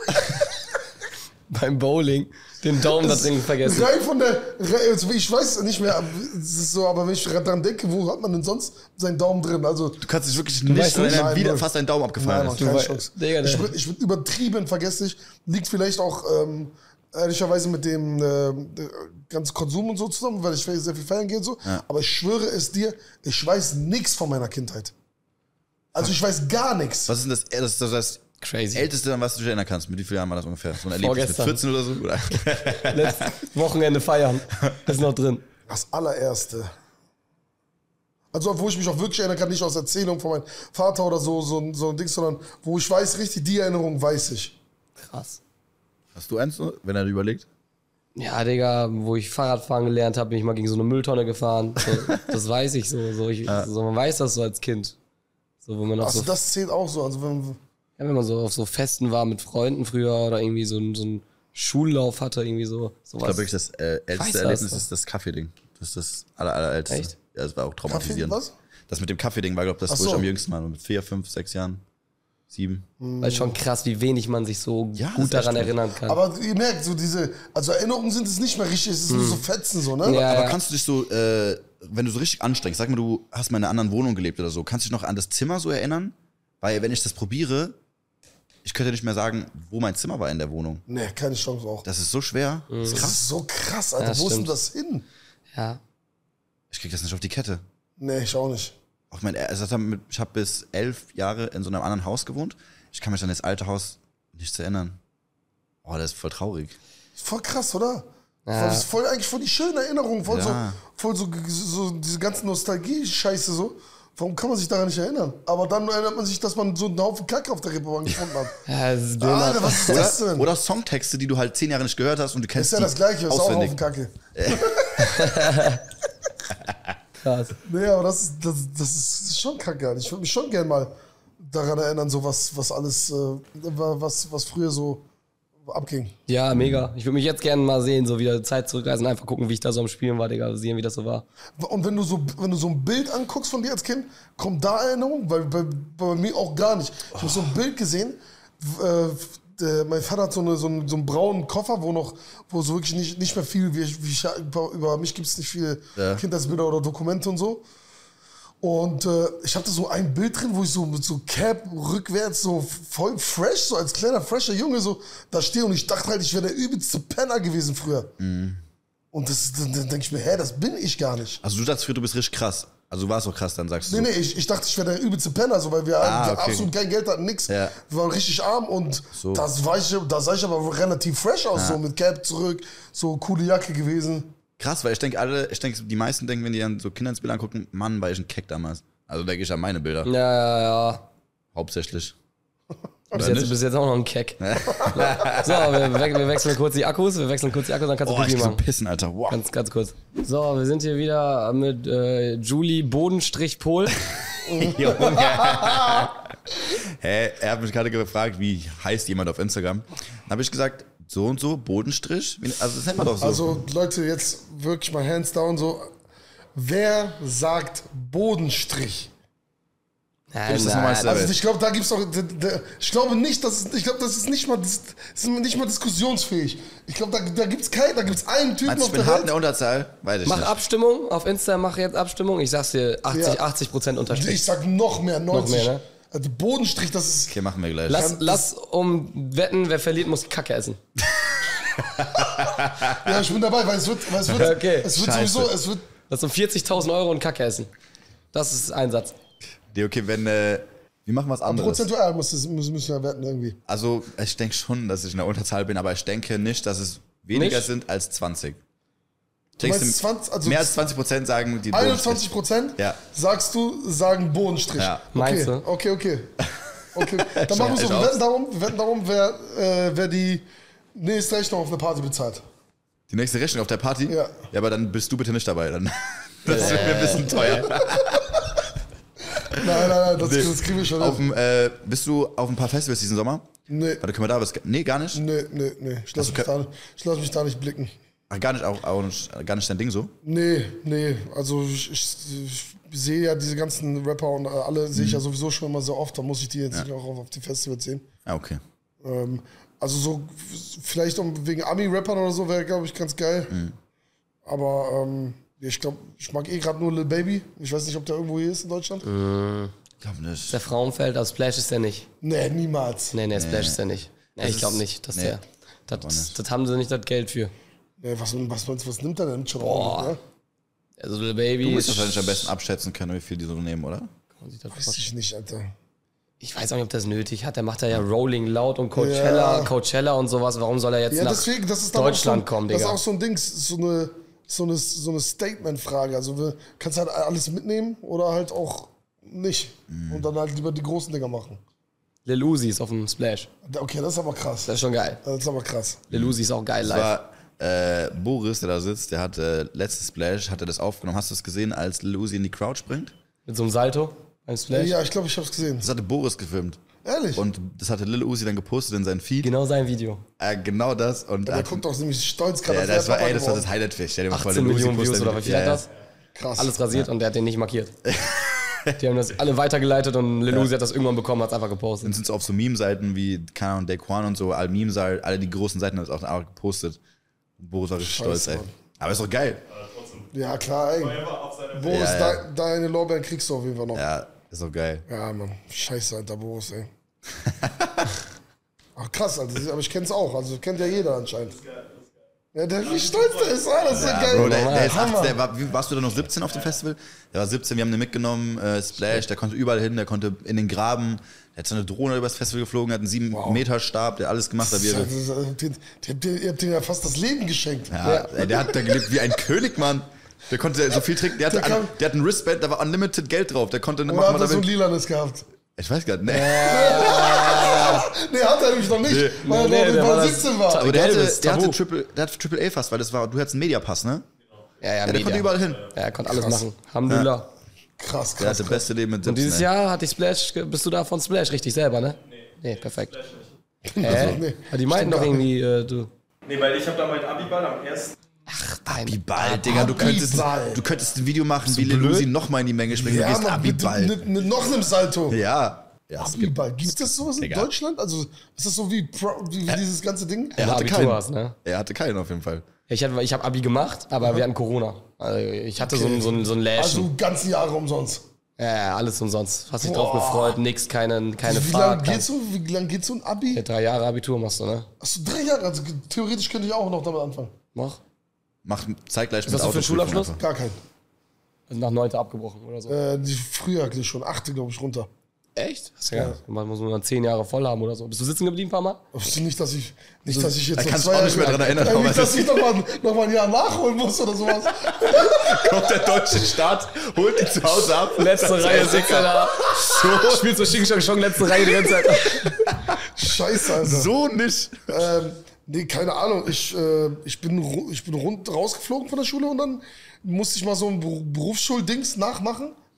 Beim Bowling den Daumen da drin vergessen. rein von der, also ich weiß nicht mehr, es ist so, aber wenn ich daran denke, wo hat man denn sonst seinen Daumen drin? Also Du kannst dich wirklich weißt nicht nicht? erinnern, Nein, wie null. fast dein Daumen abgefallen Nein, ist. Mann, keine wei- Chance. Digga, ich, der- bin, ich bin übertrieben vergesslich. Liegt vielleicht auch ähm, ehrlicherweise mit dem ähm, äh, ganzen Konsum und so zusammen, weil ich sehr viel feiern gehe und so. Ja. Aber ich schwöre es dir, ich weiß nichts von meiner Kindheit. Also ich weiß gar nichts. Was ist denn das, das, ist das Crazy. Älteste, an was du dich erinnern kannst? Mit wie vielen Jahren war das ungefähr? So ein Erlebnis mit Vorgestern. vierzehn oder so? Oder? Letztes Wochenende feiern. Ist noch drin. Das allererste. Also wo ich mich auch wirklich erinnern kann, nicht aus Erzählung von meinem Vater oder so, so, ein- so ein Ding, sondern wo ich weiß, richtig die Erinnerung weiß ich. Krass. Hast du eins, so, wenn er überlegt? Ja, Digga, wo ich Fahrradfahren gelernt habe, bin ich mal gegen so eine Mülltonne gefahren. So, das weiß ich so. So, ich, so. Man weiß das so als Kind. So, wo man noch Also so, das zählt auch so. Also wenn, ja, wenn man so auf so Festen war mit Freunden früher oder irgendwie so, ein- so einen Schullauf hatte, irgendwie so. Ich Sowas. glaube wirklich, das äh, Weiß älteste das. Erlebnis ist das Kaffee-Ding. Das ist das aller, allerälteste. Echt? Ja, das war auch traumatisierend. Kaffee, was? Das mit dem Kaffee-Ding war, glaube ich, das, Ach wo ich so. am jüngsten war. Mit vier, fünf, sechs Jahren. Sieben. Weil schon krass, wie wenig man sich so Ja, das gut ist daran echt erinnern kann. Aber ihr merkt, so diese, also Erinnerungen sind es nicht mehr richtig, es ist nur so Fetzen so, ne? Ja, Aber ja. kannst du dich so, äh, wenn du so richtig anstrengst, sag mal, du hast mal in einer anderen Wohnung gelebt oder so, kannst du dich noch an das Zimmer so erinnern? Weil wenn ich das probiere, ich könnte nicht mehr sagen, wo mein Zimmer war in der Wohnung. Nee, keine Chance auch. Das ist so schwer. Das ist Das krass. ist so krass, Alter. Ja, Wo ist denn stimmt. das hin? Ja. Ich krieg das nicht auf die Kette. Nee, ich auch nicht. Auch mein, also ich habe ich hab bis elf Jahre in so einem anderen Haus gewohnt. Ich kann mich an das alte Haus nicht erinnern. Oh, das ist voll traurig. Voll krass, oder? Ja. Das ist voll, eigentlich voll die schöne Erinnerung, voll, Ja. so, voll so, so diese ganze Nostalgie-Scheiße so. Warum kann man sich daran nicht erinnern? Aber dann erinnert man sich, dass man so einen Haufen Kacke auf der Reeperbahn gefunden hat. Ja, das ist Alter, was ist das Oder, denn? oder Songtexte, die du halt zehn Jahre nicht gehört hast und du kennst Ist ja das die Gleiche, ist auch ein auswendig. Haufen Kacke. krass. Nee, aber das, ist- das, das ist schon kacke. Ich würde mich schon gerne mal daran erinnern, so was, was alles, äh, was, was früher so abging. Ja, mega. Ich würde mich jetzt gerne mal sehen, so wieder Zeit zurückreisen, einfach gucken, wie ich da so am Spielen war, Digga, sehen, wie das so war. Und wenn du so, wenn du so ein Bild anguckst von dir als Kind, kommt da Erinnerung? Weil bei, bei mir auch gar nicht. Ich habe so ein Bild gesehen. Äh, der, mein Vater hat so, eine, so, einen, so einen braunen Koffer, wo noch, wo so wirklich nicht, nicht mehr viel, wie ich, wie ich, über, über mich gibt es nicht viele Ja. Kindheitsbilder oder Dokumente und so. Und äh, ich hatte so ein Bild drin, wo ich so mit so Cap rückwärts so voll fresh, so als kleiner fresher Junge so da stehe und ich dachte halt, ich wäre der übelste Penner gewesen früher. Und das, dann, dann denke ich mir, hä, das bin ich gar nicht. Also du dachtest früher, du bist richtig krass. Also du warst auch krass, dann sagst du Nee, so. nee, ich, ich dachte, ich wäre der übelste Penner, so, weil wir, Ah, wir okay. absolut kein Geld hatten, nix. Ja. Wir waren richtig arm und So. das war ich, da sah ich aber relativ fresh aus, so mit Cap zurück, so coole Jacke gewesen. Krass, weil ich denke alle, ich denke, die meisten denken, wenn die dann so Kindheitsbilder angucken, Mann, war ich ein Keck damals. Also denke ich an meine Bilder, Ja, ja, ja. hauptsächlich. Bis Oder jetzt, nicht? bis jetzt auch noch ein Keck. so, wir, we wir wechseln kurz die Akkus, wir wechseln kurz die Akkus, dann kannst du Oh, ich Pipi geh so machen. pissen, Alter. Wow. Ganz, ganz kurz. So, wir sind hier wieder mit äh, Julie Bodenstrich Pol. Junge. Hä, er hat mich gerade gefragt, wie heißt jemand auf Instagram. Dann habe ich gesagt, so und so, Bodenstrich. Also das nennt man doch so. Also Leute, jetzt wirklich mal hands down so. Wer sagt Bodenstrich? Nein, das nein. nochmal als- Also ich glaube, da gibt's doch. Ich glaube nicht, dass es, ich glaube, das ist nicht mal, das ist nicht mal diskussionsfähig. Ich glaube, da, da gibt's keinen, da gibt's einen Typen Meinst du, auf ich bin der hart in Welt. der Unterzahl? Weiß ich Mach nicht. Abstimmung auf Insta, mach jetzt Abstimmung. Ich sag's dir, achtzig, Ja. achtzig Prozent Unterstrich. Ich sag noch mehr, neunzig. mehr, ne? Also Bodenstrich, das ist. Okay, machen wir gleich. Lass, Kann- lass um wetten, wer verliert, muss Kacke essen. Ja, ich bin dabei, weil es wird, weil es wird, Okay. es wird Scheiße. sowieso, es wird. Lass um vierzigtausend Euro und Kacke essen. Das ist ein Satz. Nee, okay, wenn, äh, wir machen was anderes. Prozentual muss es, müssen müssen wir wetten irgendwie. Also, ich denke schon, dass ich in der Unterzahl bin, aber ich denke nicht, dass es weniger Nicht? sind als zwanzig. Du Denkst meinst zwanzig, also mehr als zwanzig Prozent sagen die einundzwanzig Prozent Ja. sagst du, sagen Bodenstrich. Ja. Meinst okay, du? okay, okay. Okay, dann machen wir so, Ich wir auch. wetten darum, wir wetten darum, wer, äh, wer die nächste Rechnung auf eine Party bezahlt. Die nächste Rechnung auf der Party? Ja. Ja, aber dann bist du bitte nicht dabei. Dann. Das wird mir ein bisschen teuer. Nein, nein, nein, das, Nee. das kriegen wir schon Auf hin. dem, äh, bist du auf ein paar Festivals diesen Sommer? Nee, Warte, können wir da was? Nee, gar nicht? nee, nee, nee. Ich lass, Also, mich da, nicht- ich lass mich da nicht blicken. Ach, gar nicht, auch, auch nicht, gar nicht dein Ding so? Nee, nee. Also ich, ich, ich sehe ja diese ganzen Rapper und alle sehe ich ja sowieso schon immer so oft. Da muss ich die jetzt nicht auch auf, auf die Festivals sehen. Ah, okay. Ähm, also so vielleicht um, wegen Ami-Rappern oder so wäre, glaube ich, ganz geil. Aber ähm, ich glaube, ich mag eh gerade nur Lil Baby. Ich weiß nicht, ob der irgendwo hier ist in Deutschland. Ich glaube nicht. Der Frauenfeld, also Splash ist der nicht. Nee, niemals. Nee, nee, Splash ist der nicht. Nee, Das ich glaube ist- nicht, dass nee, der. auch Das, nicht. das haben sie nicht das Geld für. Nee, was, was, was, was nimmt er denn? Schon Boah. auch, ne? Also Lil Baby Du musst ist- wahrscheinlich am besten abschätzen können, wie viel die so nehmen, oder? Weiß ich nicht, Alter. Ich weiß auch nicht, ob das nötig hat. Der macht da ja Rolling Loud und Coachella, Ja. Coachella und sowas. Warum soll er jetzt Ja, nach deswegen, das ist dann auch Deutschland so, kommen, Das Digga? ist auch so ein Ding, so eine, so eine, so eine Statement-Frage. Also wir, kannst halt alles mitnehmen oder halt auch nicht. Mhm. Und dann halt lieber die großen Dinger machen. Lil Uzi ist auf dem Splash. Okay, das ist aber krass. Das ist schon geil. Das ist aber krass. Lil Uzi ist auch geil Das live. war äh, Boris, der da sitzt, der hat äh, letztes Splash, hat er das aufgenommen. Hast du es gesehen, als Lil Uzi in die Crowd springt? Mit so einem Salto beim Splash. Ja, ich glaube, ich habe es gesehen. Das hatte Boris gefilmt. Ehrlich? Und das hatte Lil Uzi dann gepostet in seinen Feed. Genau sein Video. Äh, genau das. Und Der hat- guckt doch nämlich stolz gerade. ja, als das wäre war, ey, Papa das war das geworden. Highlight-Fisch. Stell dir mal vor, achtzehn Lil Uzi Millionen Views postet- oder wie viel ja, hat ja. das? Krass. Alles rasiert und der hat den nicht markiert. Die haben das alle weitergeleitet und Lil Uzi hat das irgendwann bekommen, hat es einfach Dann gepostet. sind es auf so Meme-Seiten wie Kana und Daquan und so, alle Meme alle die großen Seiten haben das auch auch gepostet. Und Boris war richtig Scheiße, stolz, ey. Mann. Aber ist doch geil. Ja, klar, ey. Forever auf seine Boris, Ja, ja. de- deine Lorbeeren kriegst du auf jeden Fall noch. Ja, Ja, ist doch geil. Mann. Scheiße, Alter, Boris, ey. Ach, krass, Alter. Aber ich kenn's auch. Also kennt ja jeder anscheinend. Ja, der, wie stolz der ist, ah, das ist ja, Ja, geil. Bro, der, der ist Hammer. achtzehn, der war, wie, warst du da noch siebzehn auf dem Festival? Der war siebzehn, wir haben den mitgenommen, äh, Splash, der konnte überall hin, der konnte in den Graben, der hat so eine Drohne übers Festival geflogen, hat einen sieben Meter Stab, der hat alles gemacht hat. Wie er, Das ist, äh, die- die- die- Ihr habt dir ja fast das Leben geschenkt. ja, ey, der hat da gelebt wie ein König, Mann. Der konnte so viel trinken, der hatte, Der kann- an, der hat ein Wristband, da war unlimited Geld drauf, der konnte Oder machen, hat was er er so ein will. lilanes gehabt? Ich weiß gar nicht, nee. Nee, hat er nämlich noch nicht, Nee. weil er Nee, noch der war über das- siebzehn war. Aber der hatte, Gelbes, der hatte Tabu. Triple, der hatte Triple A fast, weil das war, du hattest einen Mediapass, ne? Ja, ja, Ja, der Media. konnte überall hin. Ja, er konnte alles Krass. machen. Alhamdulillah. Krass, Der krass, hatte krass. beste Leben mit Und siebzehn. dieses ey. Jahr hat die Splash, bist du da von Splash richtig selber, ne? Nee. Nee, perfekt. Hä? nee. Aber die meinten Stimmt doch gar irgendwie, äh, du. Nee, weil ich habe da meinen Abiball am ersten. Abiball, Digga, du könntest, Abiball. du könntest ein Video machen, wie Lil Uzi nochmal in die Menge springen. Ja, du gehst Mann, mit, Abiball. mit, mit noch einem Salto. Ja. Ja, es gibt, Abiball. Gibt es sowas in Digga. Deutschland? Also ist das so wie, Pro, wie, wie dieses ganze Ding? er hatte Abitur keinen. hast, ne? Er hatte keinen auf jeden Fall. Ich habe ich hab Abi gemacht, aber wir hatten Corona. Also ich hatte so ein, so ein, so ein Läschen. Also ganze Jahre umsonst. ja, ja, alles umsonst. Hast dich Boah. drauf gefreut, nix, keine, keine Wie lange Fahrt. geht so? Wie lange geht so ein Abi? Ja, drei Jahre Abitur machst du, ne? Achso, drei Jahre. Also theoretisch könnte ich auch noch damit anfangen. Mach. Mach zeitgleich Was hast du für einen Schulabschluss? Gar kein. Also nach neunte abgebrochen oder so. Äh, die früher eigentlich schon. Achte, glaube ich, runter. Echt? Hast du ja. Man muss man dann zehn Jahre voll haben oder so. Bist du sitzen geblieben, ein paar Mal? Also nicht, dass ich, nicht, dass ich jetzt Da noch kannst zwei du auch nicht Jahre- mehr dran erinnern, Äh, aber nicht, dass ich noch mal, noch mal ein Jahr nachholen muss oder sowas. Kommt der deutsche Staat, holt ihn zu Hause ab. Letzte Reihe sitzt er da. So. Spielst du Xing Shang Shong, letzte Reihe die ganze Zeit. Scheiße, Alter. So nicht. Ähm, nee, keine Ahnung. Ich, äh, ich, bin, ru- ich bin rund rausgeflogen von der Schule und dann musste ich mal so ein Beru- Berufsschuldings nachmachen.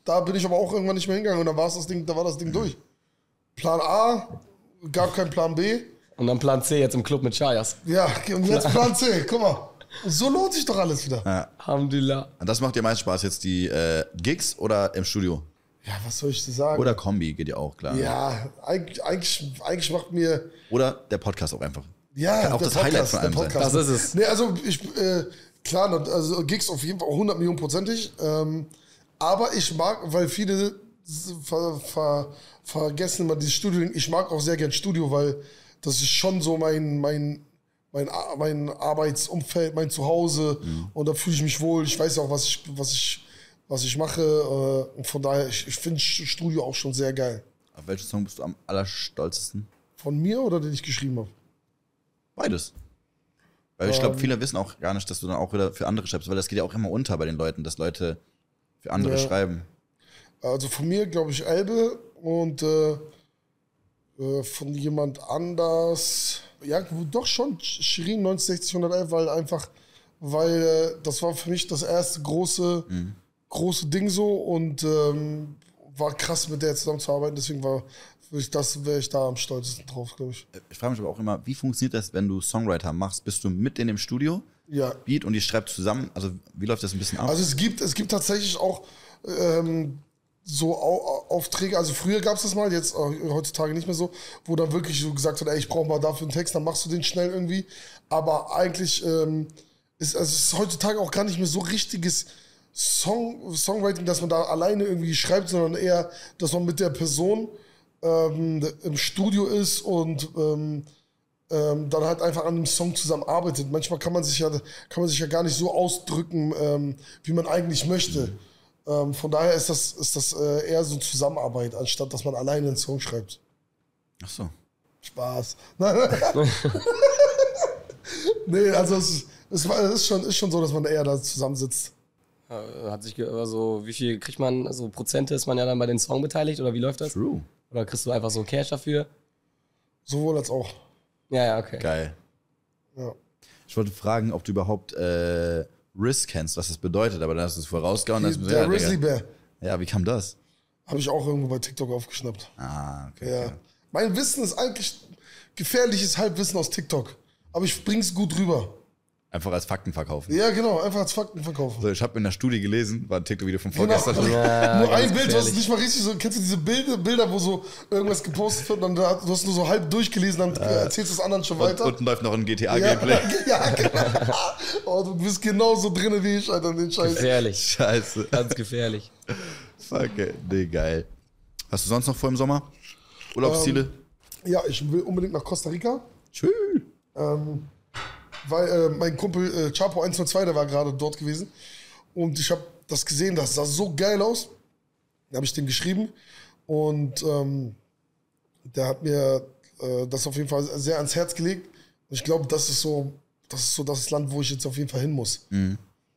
Da bin ich aber auch irgendwann nicht mehr hingegangen und dann war's das Ding, da war das Ding durch. Plan A, gab keinen Plan B. Und dann Plan C jetzt im Club mit Chayas. Ja, und jetzt Plan C, guck mal. So lohnt sich doch alles wieder. Ja. Alhamdulillah. Und das macht dir meist Spaß, jetzt die äh, Gigs oder im Studio? Ja, was soll ich dir sagen? Oder Kombi, geht ja auch, klar. Ja, eigentlich, eigentlich, eigentlich macht mir... Oder der Podcast auch einfach. Ja, Kann auch der das Podcast, Highlight von allem der sein. Podcast. Das ist es. Nee, also ich, äh, klar, also Gigs auf jeden Fall hundert Millionen prozentig. Ähm, aber ich mag, weil viele ver, ver, vergessen immer dieses Studio, ich mag auch sehr gern Studio, weil das ist schon so mein, mein, mein, mein Arbeitsumfeld, mein Zuhause. Mhm. Und da fühle ich mich wohl. Ich weiß ja auch, was ich, was ich, was ich mache. Äh, und von daher, ich, ich finde Studio auch schon sehr geil. Auf welchen Song bist du am allerstolzesten? Von mir oder den ich geschrieben habe? Beides. Weil ich glaube, viele wissen auch gar nicht, dass du dann auch wieder für andere schreibst, weil das geht ja auch immer unter bei den Leuten, dass Leute für andere Ja. schreiben. Also von mir, glaube ich, Elbe und äh, äh, von jemand anders, ja, doch schon Shirin neunzehnhundertsechzig hundertelf, weil einfach, weil äh, das war für mich das erste große, Mhm. große Ding so und ähm, war krass mit der zusammenzuarbeiten, deswegen war ich, das wäre ich da am stolzesten drauf, glaube ich. Ich frage mich aber auch immer, wie funktioniert das, wenn du Songwriter machst? Bist du mit in dem Studio, Ja. Beat und die schreibt zusammen? Also wie läuft das ein bisschen ab? Also es gibt, es gibt tatsächlich auch ähm, so Au Aufträge, also früher gab es das mal, jetzt äh, heutzutage nicht mehr so, wo dann wirklich so gesagt wird, ey, ich brauche mal dafür einen Text, dann machst du den schnell irgendwie. Aber eigentlich ähm, ist also es ist heutzutage auch gar nicht mehr so richtiges Song, Songwriting, dass man da alleine irgendwie schreibt, sondern eher, dass man mit der Person ähm, im Studio ist und ähm, ähm, dann halt einfach an dem Song zusammenarbeitet. Manchmal kann man sich ja, kann man sich ja gar nicht so ausdrücken, ähm, wie man eigentlich möchte. Ähm, von daher ist das, ist das äh, eher so Zusammenarbeit, anstatt dass man alleine einen Song schreibt. Ach so. Spaß. Nee, also es, es, war, es ist, schon, ist schon so, dass man eher da zusammensitzt. Hat sich, ge- also wie viel kriegt man, so Prozente ist man ja dann bei den Song beteiligt oder wie läuft das? True. Oder kriegst du einfach so Cash dafür? Sowohl als auch. Ja, ja, okay. Geil. Ja. Ich wollte fragen, ob du überhaupt äh, Riz kennst, was das bedeutet, aber dann hast du es vorausgehauen. dann hast du mir Der gesagt, Grizzly Digga. Bear Ja, wie kam das? habe ich auch irgendwo bei TikTok aufgeschnappt. Ah, okay. Ja. okay. Mein Wissen ist eigentlich gefährliches Halbwissen aus TikTok. Aber ich bring's gut rüber. Einfach als Fakten verkaufen. Ja, genau, einfach als Fakten verkaufen. So, ich habe in der Studie gelesen, war ein TikTok-Video von Genau. vorgestern. Ja, Nur ein ganz Bild, du hast gefährlich. es nicht mal richtig so. Kennst du diese Bilder, Bilder, wo so irgendwas gepostet wird und dann da, du hast nur so halb durchgelesen, dann erzählst du es anderen schon Und weiter? unten läuft noch ein G T ja, A-Gameplay. ja, genau. Oh, du bist genauso drin wie ich, Alter, den Scheiß. Gefährlich. Scheiße. Ganz gefährlich. Fuck, ey. Nee, geil. Hast du sonst noch vor im Sommer? Urlaubsziele? Ja, ich will unbedingt nach Costa Rica. Tschüss. Ähm, weil äh, mein Kumpel äh, Chapo eins null zwei, der war gerade dort gewesen. Und ich habe das gesehen, das sah so geil aus. Da habe ich dem geschrieben. Und ähm, der hat mir äh, das auf jeden Fall sehr ans Herz gelegt. Und ich glaube, das ist so, das ist so das Land, wo ich jetzt auf jeden Fall hin muss. Mhm.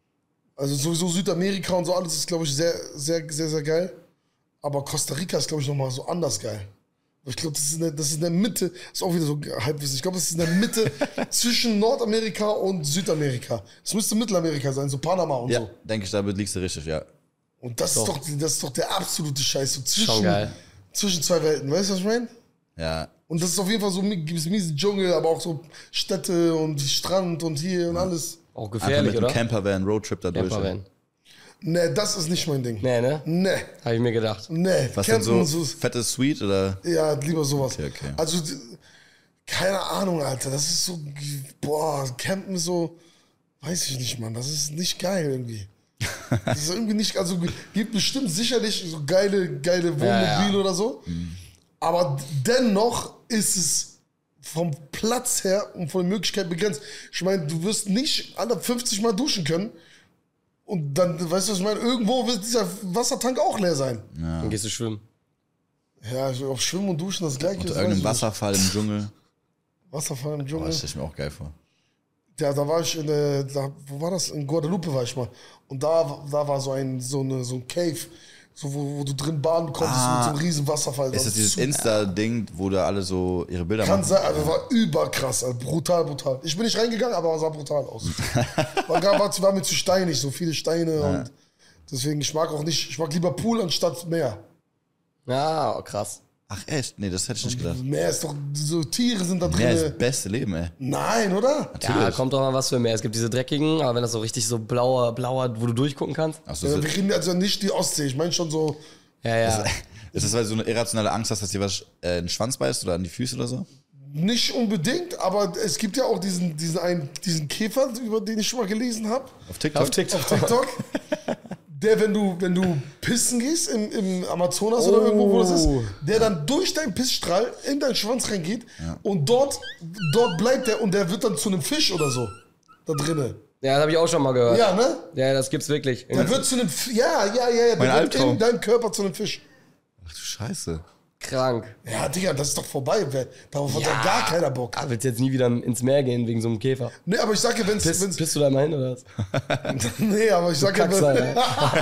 Also sowieso Südamerika und so alles ist, glaube ich, sehr, sehr, sehr, sehr geil. Aber Costa Rica ist, glaube ich, nochmal so anders geil. Ich glaube, das ist in der, das ist in der Mitte, ist auch wieder so Halbwissen. Ich glaube, das ist in der Mitte zwischen Nordamerika und Südamerika. Es müsste Mittelamerika sein, so Panama und Ja, so. denke ich, da liegst du richtig, ja. Und das ist, doch, das ist doch der absolute Scheiß. So Schon zwischen, geil. zwischen zwei Welten, weißt du, was ich meine? Ja. Und das ist auf jeden Fall so mi- gibt's miese Dschungel, aber auch so Städte und Strand und hier und alles. Auch Einfach gefährlich, mit einem oder? Campervan, Roadtrip da durch. Campervan. Nee, das ist nicht mein Ding. Nee, ne? Nee, Habe ich mir gedacht. nee. Was denn Campen so? Fettes Suite oder? Ja, lieber sowas. Okay, okay. Also, d- keine Ahnung, Alter. Das ist so, boah, Campen ist so, weiß ich nicht, Mann. Das ist nicht geil irgendwie. Das ist irgendwie nicht, also gibt bestimmt sicherlich so geile, geile Wohnmobile Ja, ja. oder so. Aber dennoch ist es vom Platz her und von der Möglichkeit begrenzt. Ich meine, du wirst nicht alle fünfzig Mal duschen können. Und dann, weißt du, was ich meine? Irgendwo wird dieser Wassertank auch leer sein. Dann gehst du schwimmen. Ja, ich auf Schwimmen und Duschen das gleiche. Unter das weiß irgendeinem ich nicht. Wasserfall im Dschungel. Wasserfall im Oh, Dschungel. das stelle ich mir auch geil vor. Ja, da war ich in der, da, wo war das? In Guadalupe war ich mal. Und da, da war so ein, so eine, so ein Cave, so wo, wo du drin baden konntest Ah. mit so einem riesen Wasserfall. Ist das dieses super. Insta-Ding, wo da alle so ihre Bilder Kann machen? sein, also war überkrass, also brutal, brutal. Ich bin nicht reingegangen, aber es sah brutal aus. war, gar- war, war mir zu steinig, so viele Steine und Deswegen, ich mag auch nicht, ich mag lieber Pool anstatt Meer. Ja, oh, krass. Ach echt? Nee, das hätte ich nicht gedacht. Meer ist doch, so Tiere sind da drin. Meer ist das beste Leben, ey. Nein, oder? Ja, kommt doch mal was für mehr. Es gibt diese dreckigen, aber wenn das so richtig so blauer, blauer, wo du durchgucken kannst. Ach so, Ja, so- wir reden also nicht die Ostsee, ich meine schon so, Ja, ja. Ist das, weil du so eine irrationale Angst hast, dass dir was äh, in den Schwanz beißt oder an die Füße oder so? nicht unbedingt, aber es gibt ja auch diesen, diesen, einen, diesen Käfer, über den ich schon mal gelesen habe. Auf TikTok? Auf TikTok. Auf TikTok. Der, wenn du, wenn du pissen gehst im, im Amazonas oder irgendwo, wo das ist, der dann durch deinen Pissstrahl in deinen Schwanz reingeht und dort, dort bleibt der und der wird dann zu einem Fisch oder so. Da drinnen. Ja, das habe ich auch schon mal gehört. Ja, ne? Ja, das gibt's wirklich. Der wird zu einem F- Ja, ja, ja, ja. Mein Der wird Albtraum. in deinem Körper zu einem Fisch. Ach du Scheiße. Krank. Ja, Digga, das ist doch vorbei. Wer- Darauf hat ja gar keiner Bock. Ah, willst jetzt nie wieder ins Meer gehen wegen so einem Käfer? Nee, aber ich sag ja, wenn's. Piss, wenn's pisst du da mal hin oder was? nee, aber ich sag ja, Kackst wenn, halt,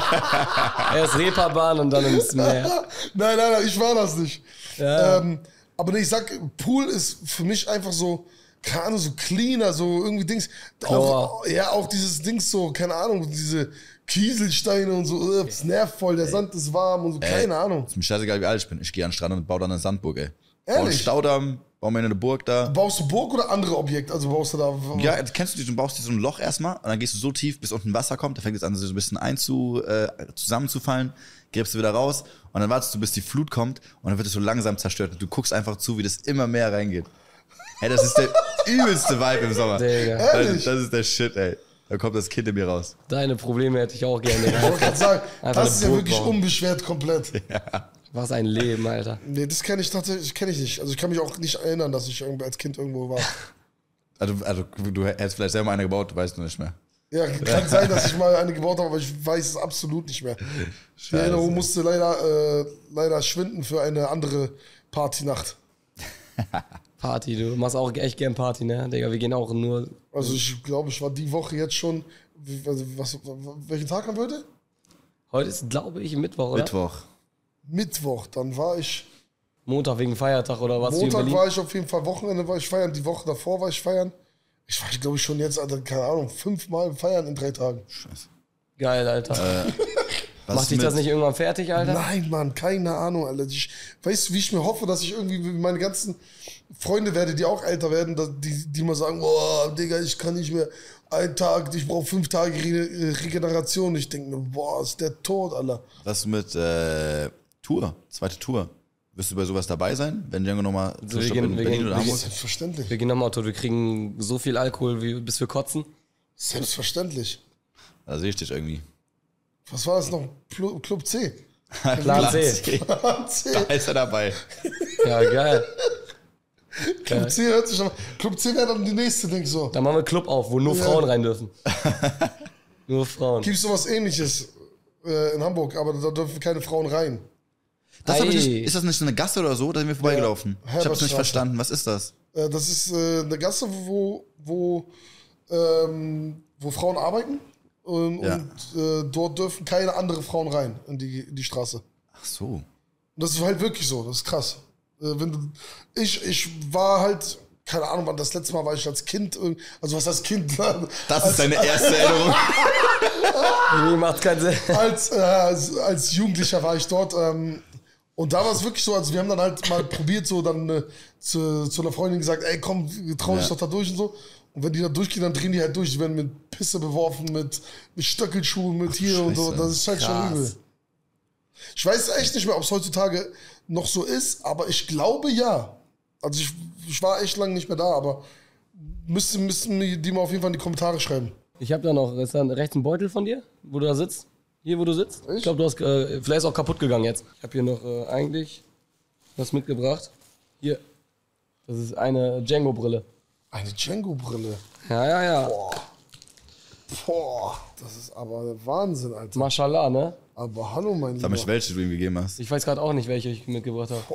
ja. Erst Reeperbahn und dann ins Meer. Nein, nein, nein, ich war das nicht. Ja. Ähm, aber nee, ich sag, Pool ist für mich einfach so, keine Ahnung, so cleaner, so irgendwie Dings. Auch, ja, auch dieses Dings so, keine Ahnung, diese Kieselsteine und so, äh, es nervt voll, der Sand ist warm und so, keine Ahnung. Ist mir scheißegal, wie alt ich bin. Ich gehe an den Strand und baue dann eine Sandburg, ey. Baue einen Ehrlich? Staudamm, baue mir eine Burg da. Baust du Burg oder andere Objekte? Also baust du da. Ja, kennst du die, du baust dir so ein Loch erstmal und dann gehst du so tief, bis unten Wasser kommt, da fängt es an, so ein bisschen einzu, äh, zusammenzufallen, gräbst du wieder raus und dann wartest du, bis die Flut kommt und dann wird es so langsam zerstört und du guckst einfach zu, wie das immer mehr reingeht. Hey, das ist der übelste Vibe im Sommer. Digga. Das, Ehrlich? das ist der Shit, ey. Da kommt das Kind in mir raus. Deine Probleme hätte ich auch gerne. Ich wollte gerade sagen, Einfach das ist ja eine Burg wirklich bauen. unbeschwert komplett. Was ein Leben, Alter. Nee, das kenne ich tatsächlich, kenne ich nicht. Also ich kann mich auch nicht erinnern, dass ich irgendwie als Kind irgendwo war. Also, also du hättest vielleicht selber eine gebaut, du weißt nur nicht mehr. Ja, kann sein, dass ich mal eine gebaut habe, aber ich weiß es absolut nicht mehr. Die Erinnerung musste leider, äh, leider schwinden für eine andere Partynacht. Party, du machst auch echt gern Party, ne? Digga, wir gehen auch nur. Also ich glaube, ich war die Woche jetzt schon. wie- Also was, welchen Tag haben wir heute? Heute ist, glaube ich, Mittwoch, oder? Mittwoch. Mittwoch. Dann war ich. Montag wegen Feiertag oder was? Montag war ich auf jeden Fall, Wochenende war ich feiern, die Woche davor war ich feiern. Ich war, glaube ich, schon jetzt, Alter, keine Ahnung, fünfmal feiern in drei Tagen. Scheiße. Geil, Alter. Was Macht dich mit- das nicht irgendwann fertig, Alter? Nein, Mann, keine Ahnung, Alter. Ich, weißt du, wie ich mir hoffe, dass ich irgendwie meine ganzen Freunde werde, die auch älter werden, dass die, die mal sagen, boah, Digga, ich kann nicht mehr einen Tag, ich brauche fünf Tage Re Regeneration. Ich denke mir, boah, ist der tot, Alter. Was mit äh, Tour? Zweite Tour. Wirst du bei sowas dabei sein? Wenn Django nochmal wir Tourstopp gehen- in wir Berlin gehen- oder wir Hamburg? Selbstverständlich. Wir gehen nochmal Auto, wir kriegen so viel Alkohol, wie, bis wir kotzen. Selbstverständlich. Da sehe ich dich irgendwie. Was war das noch? Plu- Club C. Plan C. C. Da ist er dabei. Ja, geil. Club C hört sich aber. Club C wäre dann die nächste, denk ich so. Dann machen wir einen Club auf, wo nur Ja. Frauen rein dürfen. Nur Frauen. Gibt es sowas ähnliches äh, in Hamburg, aber da dürfen keine Frauen rein. Das hab ich Ei. nicht, ist das nicht so eine Gasse oder so? Da sind wir vorbeigelaufen. Ja, ich hab's nicht Herbertstraße. verstanden. Was ist das? Äh, das ist äh, eine Gasse, wo, wo, ähm, wo Frauen arbeiten. Und, Ja. und äh, dort dürfen keine anderen Frauen rein in die, in die Straße. Ach so. Und das ist halt wirklich so, das ist krass. Äh, wenn du, ich, ich war halt, keine Ahnung, wann das letzte Mal war ich als Kind, irg- also was heißt Kind? Das ist deine erste Erinnerung. Nee, macht keinen Sinn. als, äh, als, als Jugendlicher war ich dort. Ähm, und da war es wirklich so, also wir haben dann halt mal probiert, so dann äh, zu, zu einer Freundin gesagt, ey komm, trau dich Ja. doch da durch und so. Und wenn die da durchgehen, dann drehen die halt durch. Die werden mit Pisse beworfen, mit, mit Stöckelschuhen, mit hier und so. Scheiße. Das ist halt schon Krass. übel. Ich weiß echt nicht mehr, ob es heutzutage noch so ist, aber ich glaube ja. Also ich, ich war echt lange nicht mehr da, aber müssten, müssten mir die mal auf jeden Fall in die Kommentare schreiben. Ich habe da noch, ist da rechts ein Beutel von dir, wo du da sitzt? Hier, wo du sitzt? Ich glaube, du hast, äh, vielleicht ist auch kaputt gegangen jetzt. Ich habe hier noch äh, eigentlich was mitgebracht. Hier. Das ist eine Django-Brille. Eine Django-Brille. Ja, ja, ja. Boah, das ist aber Wahnsinn, Alter. Mashallah, ne? Aber hallo, mein Sag Lieber. mich, welche du ihm gegeben hast. Ich weiß gerade auch nicht, welche ich mitgebracht habe.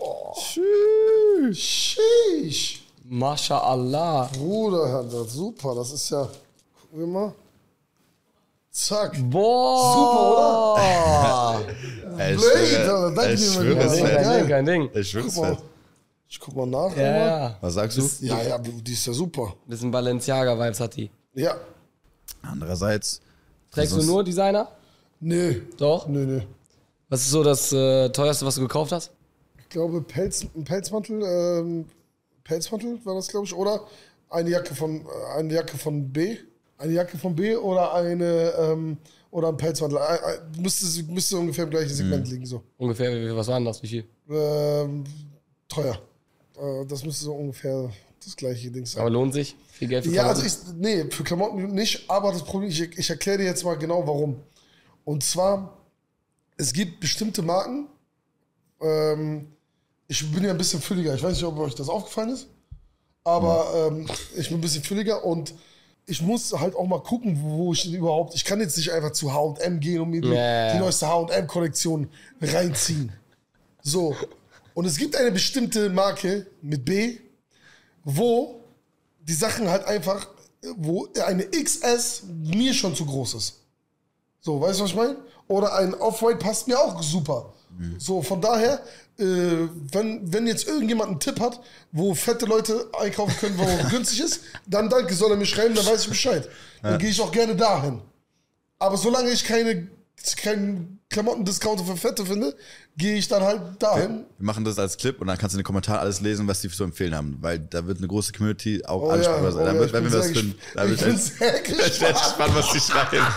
Sheesh. Mashallah. Bruder, das super. Das ist ja. Gucken wir mal. Zack. Boah. Ey, ich Blade, schwöre, Alter, danke ich dir, schwöre, mein es Lieber. fett. Kein Ding, kein Ding. Ich schwöre, es Guck mal. fett. Ich guck mal nach. Ja, nochmal. ja. Was sagst du? Ja, ja, die ist ja super. Bisschen Balenciaga-Vibes hat die. Ja. Andererseits. Trägst du Sonst- nur Designer? Nee. Doch? Nee, nee. Was ist so das äh, teuerste, was du gekauft hast? Ich glaube, Pelz, ein Pelzmantel, ähm, Pelzmantel war das, glaube ich, oder eine Jacke von, äh, eine Jacke von B. Eine Jacke von B oder eine, ähm, oder ein Pelzmantel. Ein, ein, müsste, müsste ungefähr im gleichen Segment mhm. liegen, so. Ungefähr, wie, was war denn das, wie viel? Ähm, teuer. Äh, das müsste so ungefähr das gleiche Ding sein. Aber lohnt sich? Viel Geld für Ja, Klamotten? also ich, nee, für Klamotten nicht, aber das Problem, ich, ich erkläre dir jetzt mal genau warum. Und zwar, es gibt bestimmte Marken, ähm, ich bin ja ein bisschen fülliger, ich weiß nicht, ob euch das aufgefallen ist, aber ähm, ich bin ein bisschen fülliger und ich muss halt auch mal gucken, wo ich überhaupt, ich kann jetzt nicht einfach zu H und M gehen und mir die, yeah. die neueste H und M-Kollektion reinziehen. So, und es gibt eine bestimmte Marke mit B, wo die Sachen halt einfach, wo eine X S mir schon zu groß ist. So, weißt du, was ich meine? Oder ein Off-White passt mir auch super. Mhm. So, von daher, äh, wenn, wenn jetzt irgendjemand einen Tipp hat, wo fette Leute einkaufen können, wo günstig ist, dann danke, soll er mir schreiben, dann weiß ich Bescheid. Dann ja. gehe ich auch gerne dahin. Aber solange ich keine, keinen Klamotten-Discounter für Fette finde, gehe ich dann halt dahin. Wir machen das als Clip und dann kannst du in den Kommentaren alles lesen, was die so empfehlen haben. Weil da wird eine große Community auch oh ansprechbar ja, sein. Oh da ja, wird, wenn wir was finden. Da ich bin sehr gespannt. Ich bin gespannt, was die schreiben.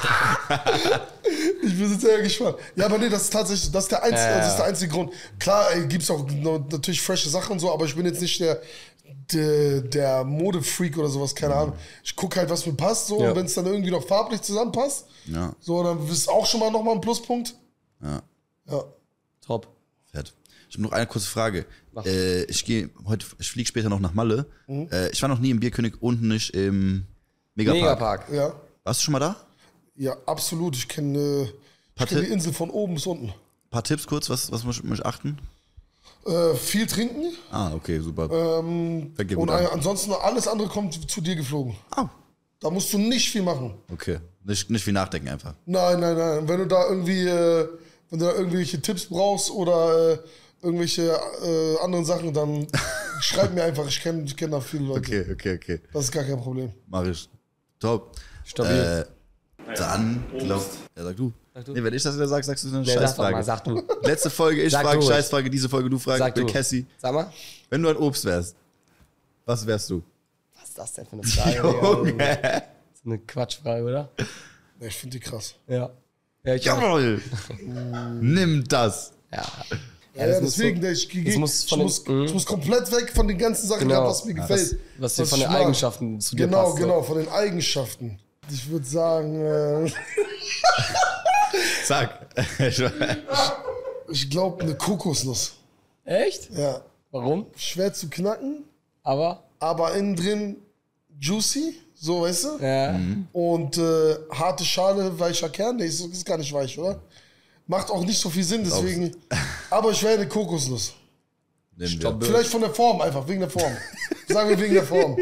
Ich bin sehr gespannt. Ja, aber nee, das ist tatsächlich, das ist der einzige, äh. das ist der einzige Grund. Klar, ey, gibt's auch natürlich frische Sachen und so, aber ich bin jetzt nicht der, der, der Modefreak oder sowas, keine mhm. Ahnung. Ich gucke halt, was mir passt, so, ja. Und wenn es dann irgendwie noch farblich zusammenpasst, ja. so, dann ist auch schon mal nochmal ein Pluspunkt. Ja. Ja. Top. Fett. Ich habe noch eine kurze Frage. Äh, ich gehe heute, ich fliege später noch nach Malle. Mhm. Äh, ich war noch nie im Bierkönig, unten nicht im Megapark. Megapark. Ja. Warst du schon mal da? Ja, absolut. Ich kenne äh, kenn die Insel von oben bis unten. Ein paar Tipps kurz, was, was muss ich achten? Äh, viel trinken. Ah, okay, super. Ähm, und an. ansonsten alles andere kommt zu dir geflogen. Oh. Da musst du nicht viel machen. Okay, nicht, nicht viel nachdenken einfach. Nein, nein, nein. Wenn du da irgendwie, äh, wenn du da irgendwelche Tipps brauchst oder äh, irgendwelche äh, anderen Sachen, dann schreib mir einfach. Ich kenne ich kenn da viele Leute. Okay, okay, okay. Das ist gar kein Problem. Mach ich. Top. Stabil. Äh, dann, glaub, ja, sag du. Sag du. Nee, wenn ich das wieder sag, sagst du eine nee, Scheißfrage. Sag, sag du. Letzte Folge, ich frage Scheißfrage, diese Folge, du fragst, sag bin du. Cassie. Sag mal. Wenn du ein Obst wärst, was wärst du? Was ist das denn für eine Frage? Das ist eine Quatschfrage, oder? Ja, ich finde die krass. Ja. Ja, ich Jawohl! Nimm das! Ja. Ja, ja, deswegen, so, ich, ich, muss ich, muss, den, ich muss komplett weg von den ganzen Sachen, genau. was mir gefällt. Was, was dir von den mag. Eigenschaften zu dir genau, passt. Genau, genau, von den Eigenschaften. Ich würde sagen... Äh, Sag. Ich glaube, eine Kokosnuss. Echt? Ja. Warum? Schwer zu knacken. Aber? Aber innen drin juicy, so, weißt du? Ja. Mhm. Und äh, harte Schale, weicher Kern. Nee, ist, ist gar nicht weich, oder? Macht auch nicht so viel Sinn, deswegen. Aber ich wäre eine Kokosnuss. Vielleicht von der Form einfach, wegen der Form. Sagen wir wegen der Form.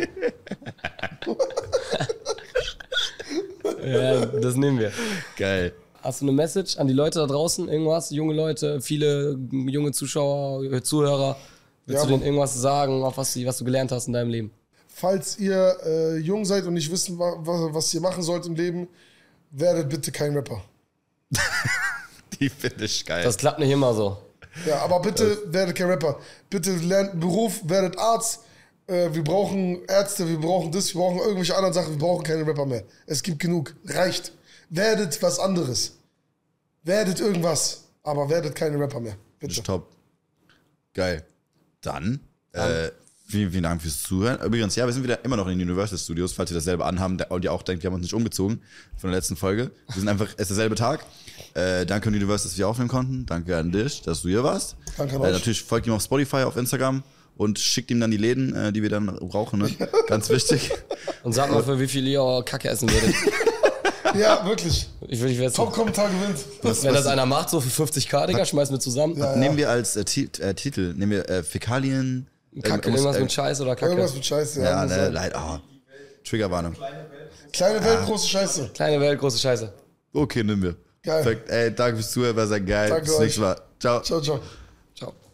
Ja, das nehmen wir. Geil. Hast du eine Message an die Leute da draußen? Irgendwas? Junge Leute, viele junge Zuschauer, Zuhörer. Willst ja, du denen irgendwas sagen, auf was, was du gelernt hast in deinem Leben? Falls ihr äh, jung seid und nicht wissen, was, was ihr machen sollt im Leben, werdet bitte kein Rapper. Die finde ich geil. Das klappt nicht immer so. Ja, aber bitte werdet kein Rapper. Bitte lernt einen Beruf, werdet Arzt. Äh, wir brauchen Ärzte, wir brauchen das, wir brauchen irgendwelche anderen Sachen. Wir brauchen keine Rapper mehr. Es gibt genug. Reicht. Werdet was anderes. Werdet irgendwas. Aber werdet keine Rapper mehr. Bitte. Das ist top. Geil. Dann, äh, vielen, vielen Dank fürs Zuhören. Übrigens, ja, wir sind wieder immer noch in den Universal Studios, falls ihr dasselbe anhaben und ihr auch denkt, wir haben uns nicht umgezogen von der letzten Folge. Wir sind einfach, es ist derselbe Tag. Äh, danke an Universal, dass wir aufnehmen konnten. Danke an dich, dass du hier warst. Danke an äh, euch. Natürlich folgt ihm auf Spotify, auf Instagram und schickt ihm dann die Läden, äh, die wir dann brauchen. Ne? Ganz wichtig. Und sag mal, für wie viel ihr auch Kacke essen würdet. Ja, wirklich. Ich will nicht wissen. Top-Kommentar gewinnt. Was, wenn das einer macht, so für fünfzig K, Digga, schmeißen wir zusammen. Ja, ja. Nehmen wir als äh, Ti- äh, Titel, nehmen wir äh, Fäkalien. Kacke, äh, irgendwas äh, mit Scheiße oder Kacke. Irgendwas mit Scheiße, ja. Ja, muss ne, sein. leid. Oh. Triggerwarnung. Kleine Welt, große Scheiße. Kleine Welt, große Scheiße. Okay, nehmen wir. Geil. Perfekt. Ey, danke fürs Zuhören, war sehr geil. Danke Bis nächstes Mal. Ciao. Ciao, ciao. Ciao.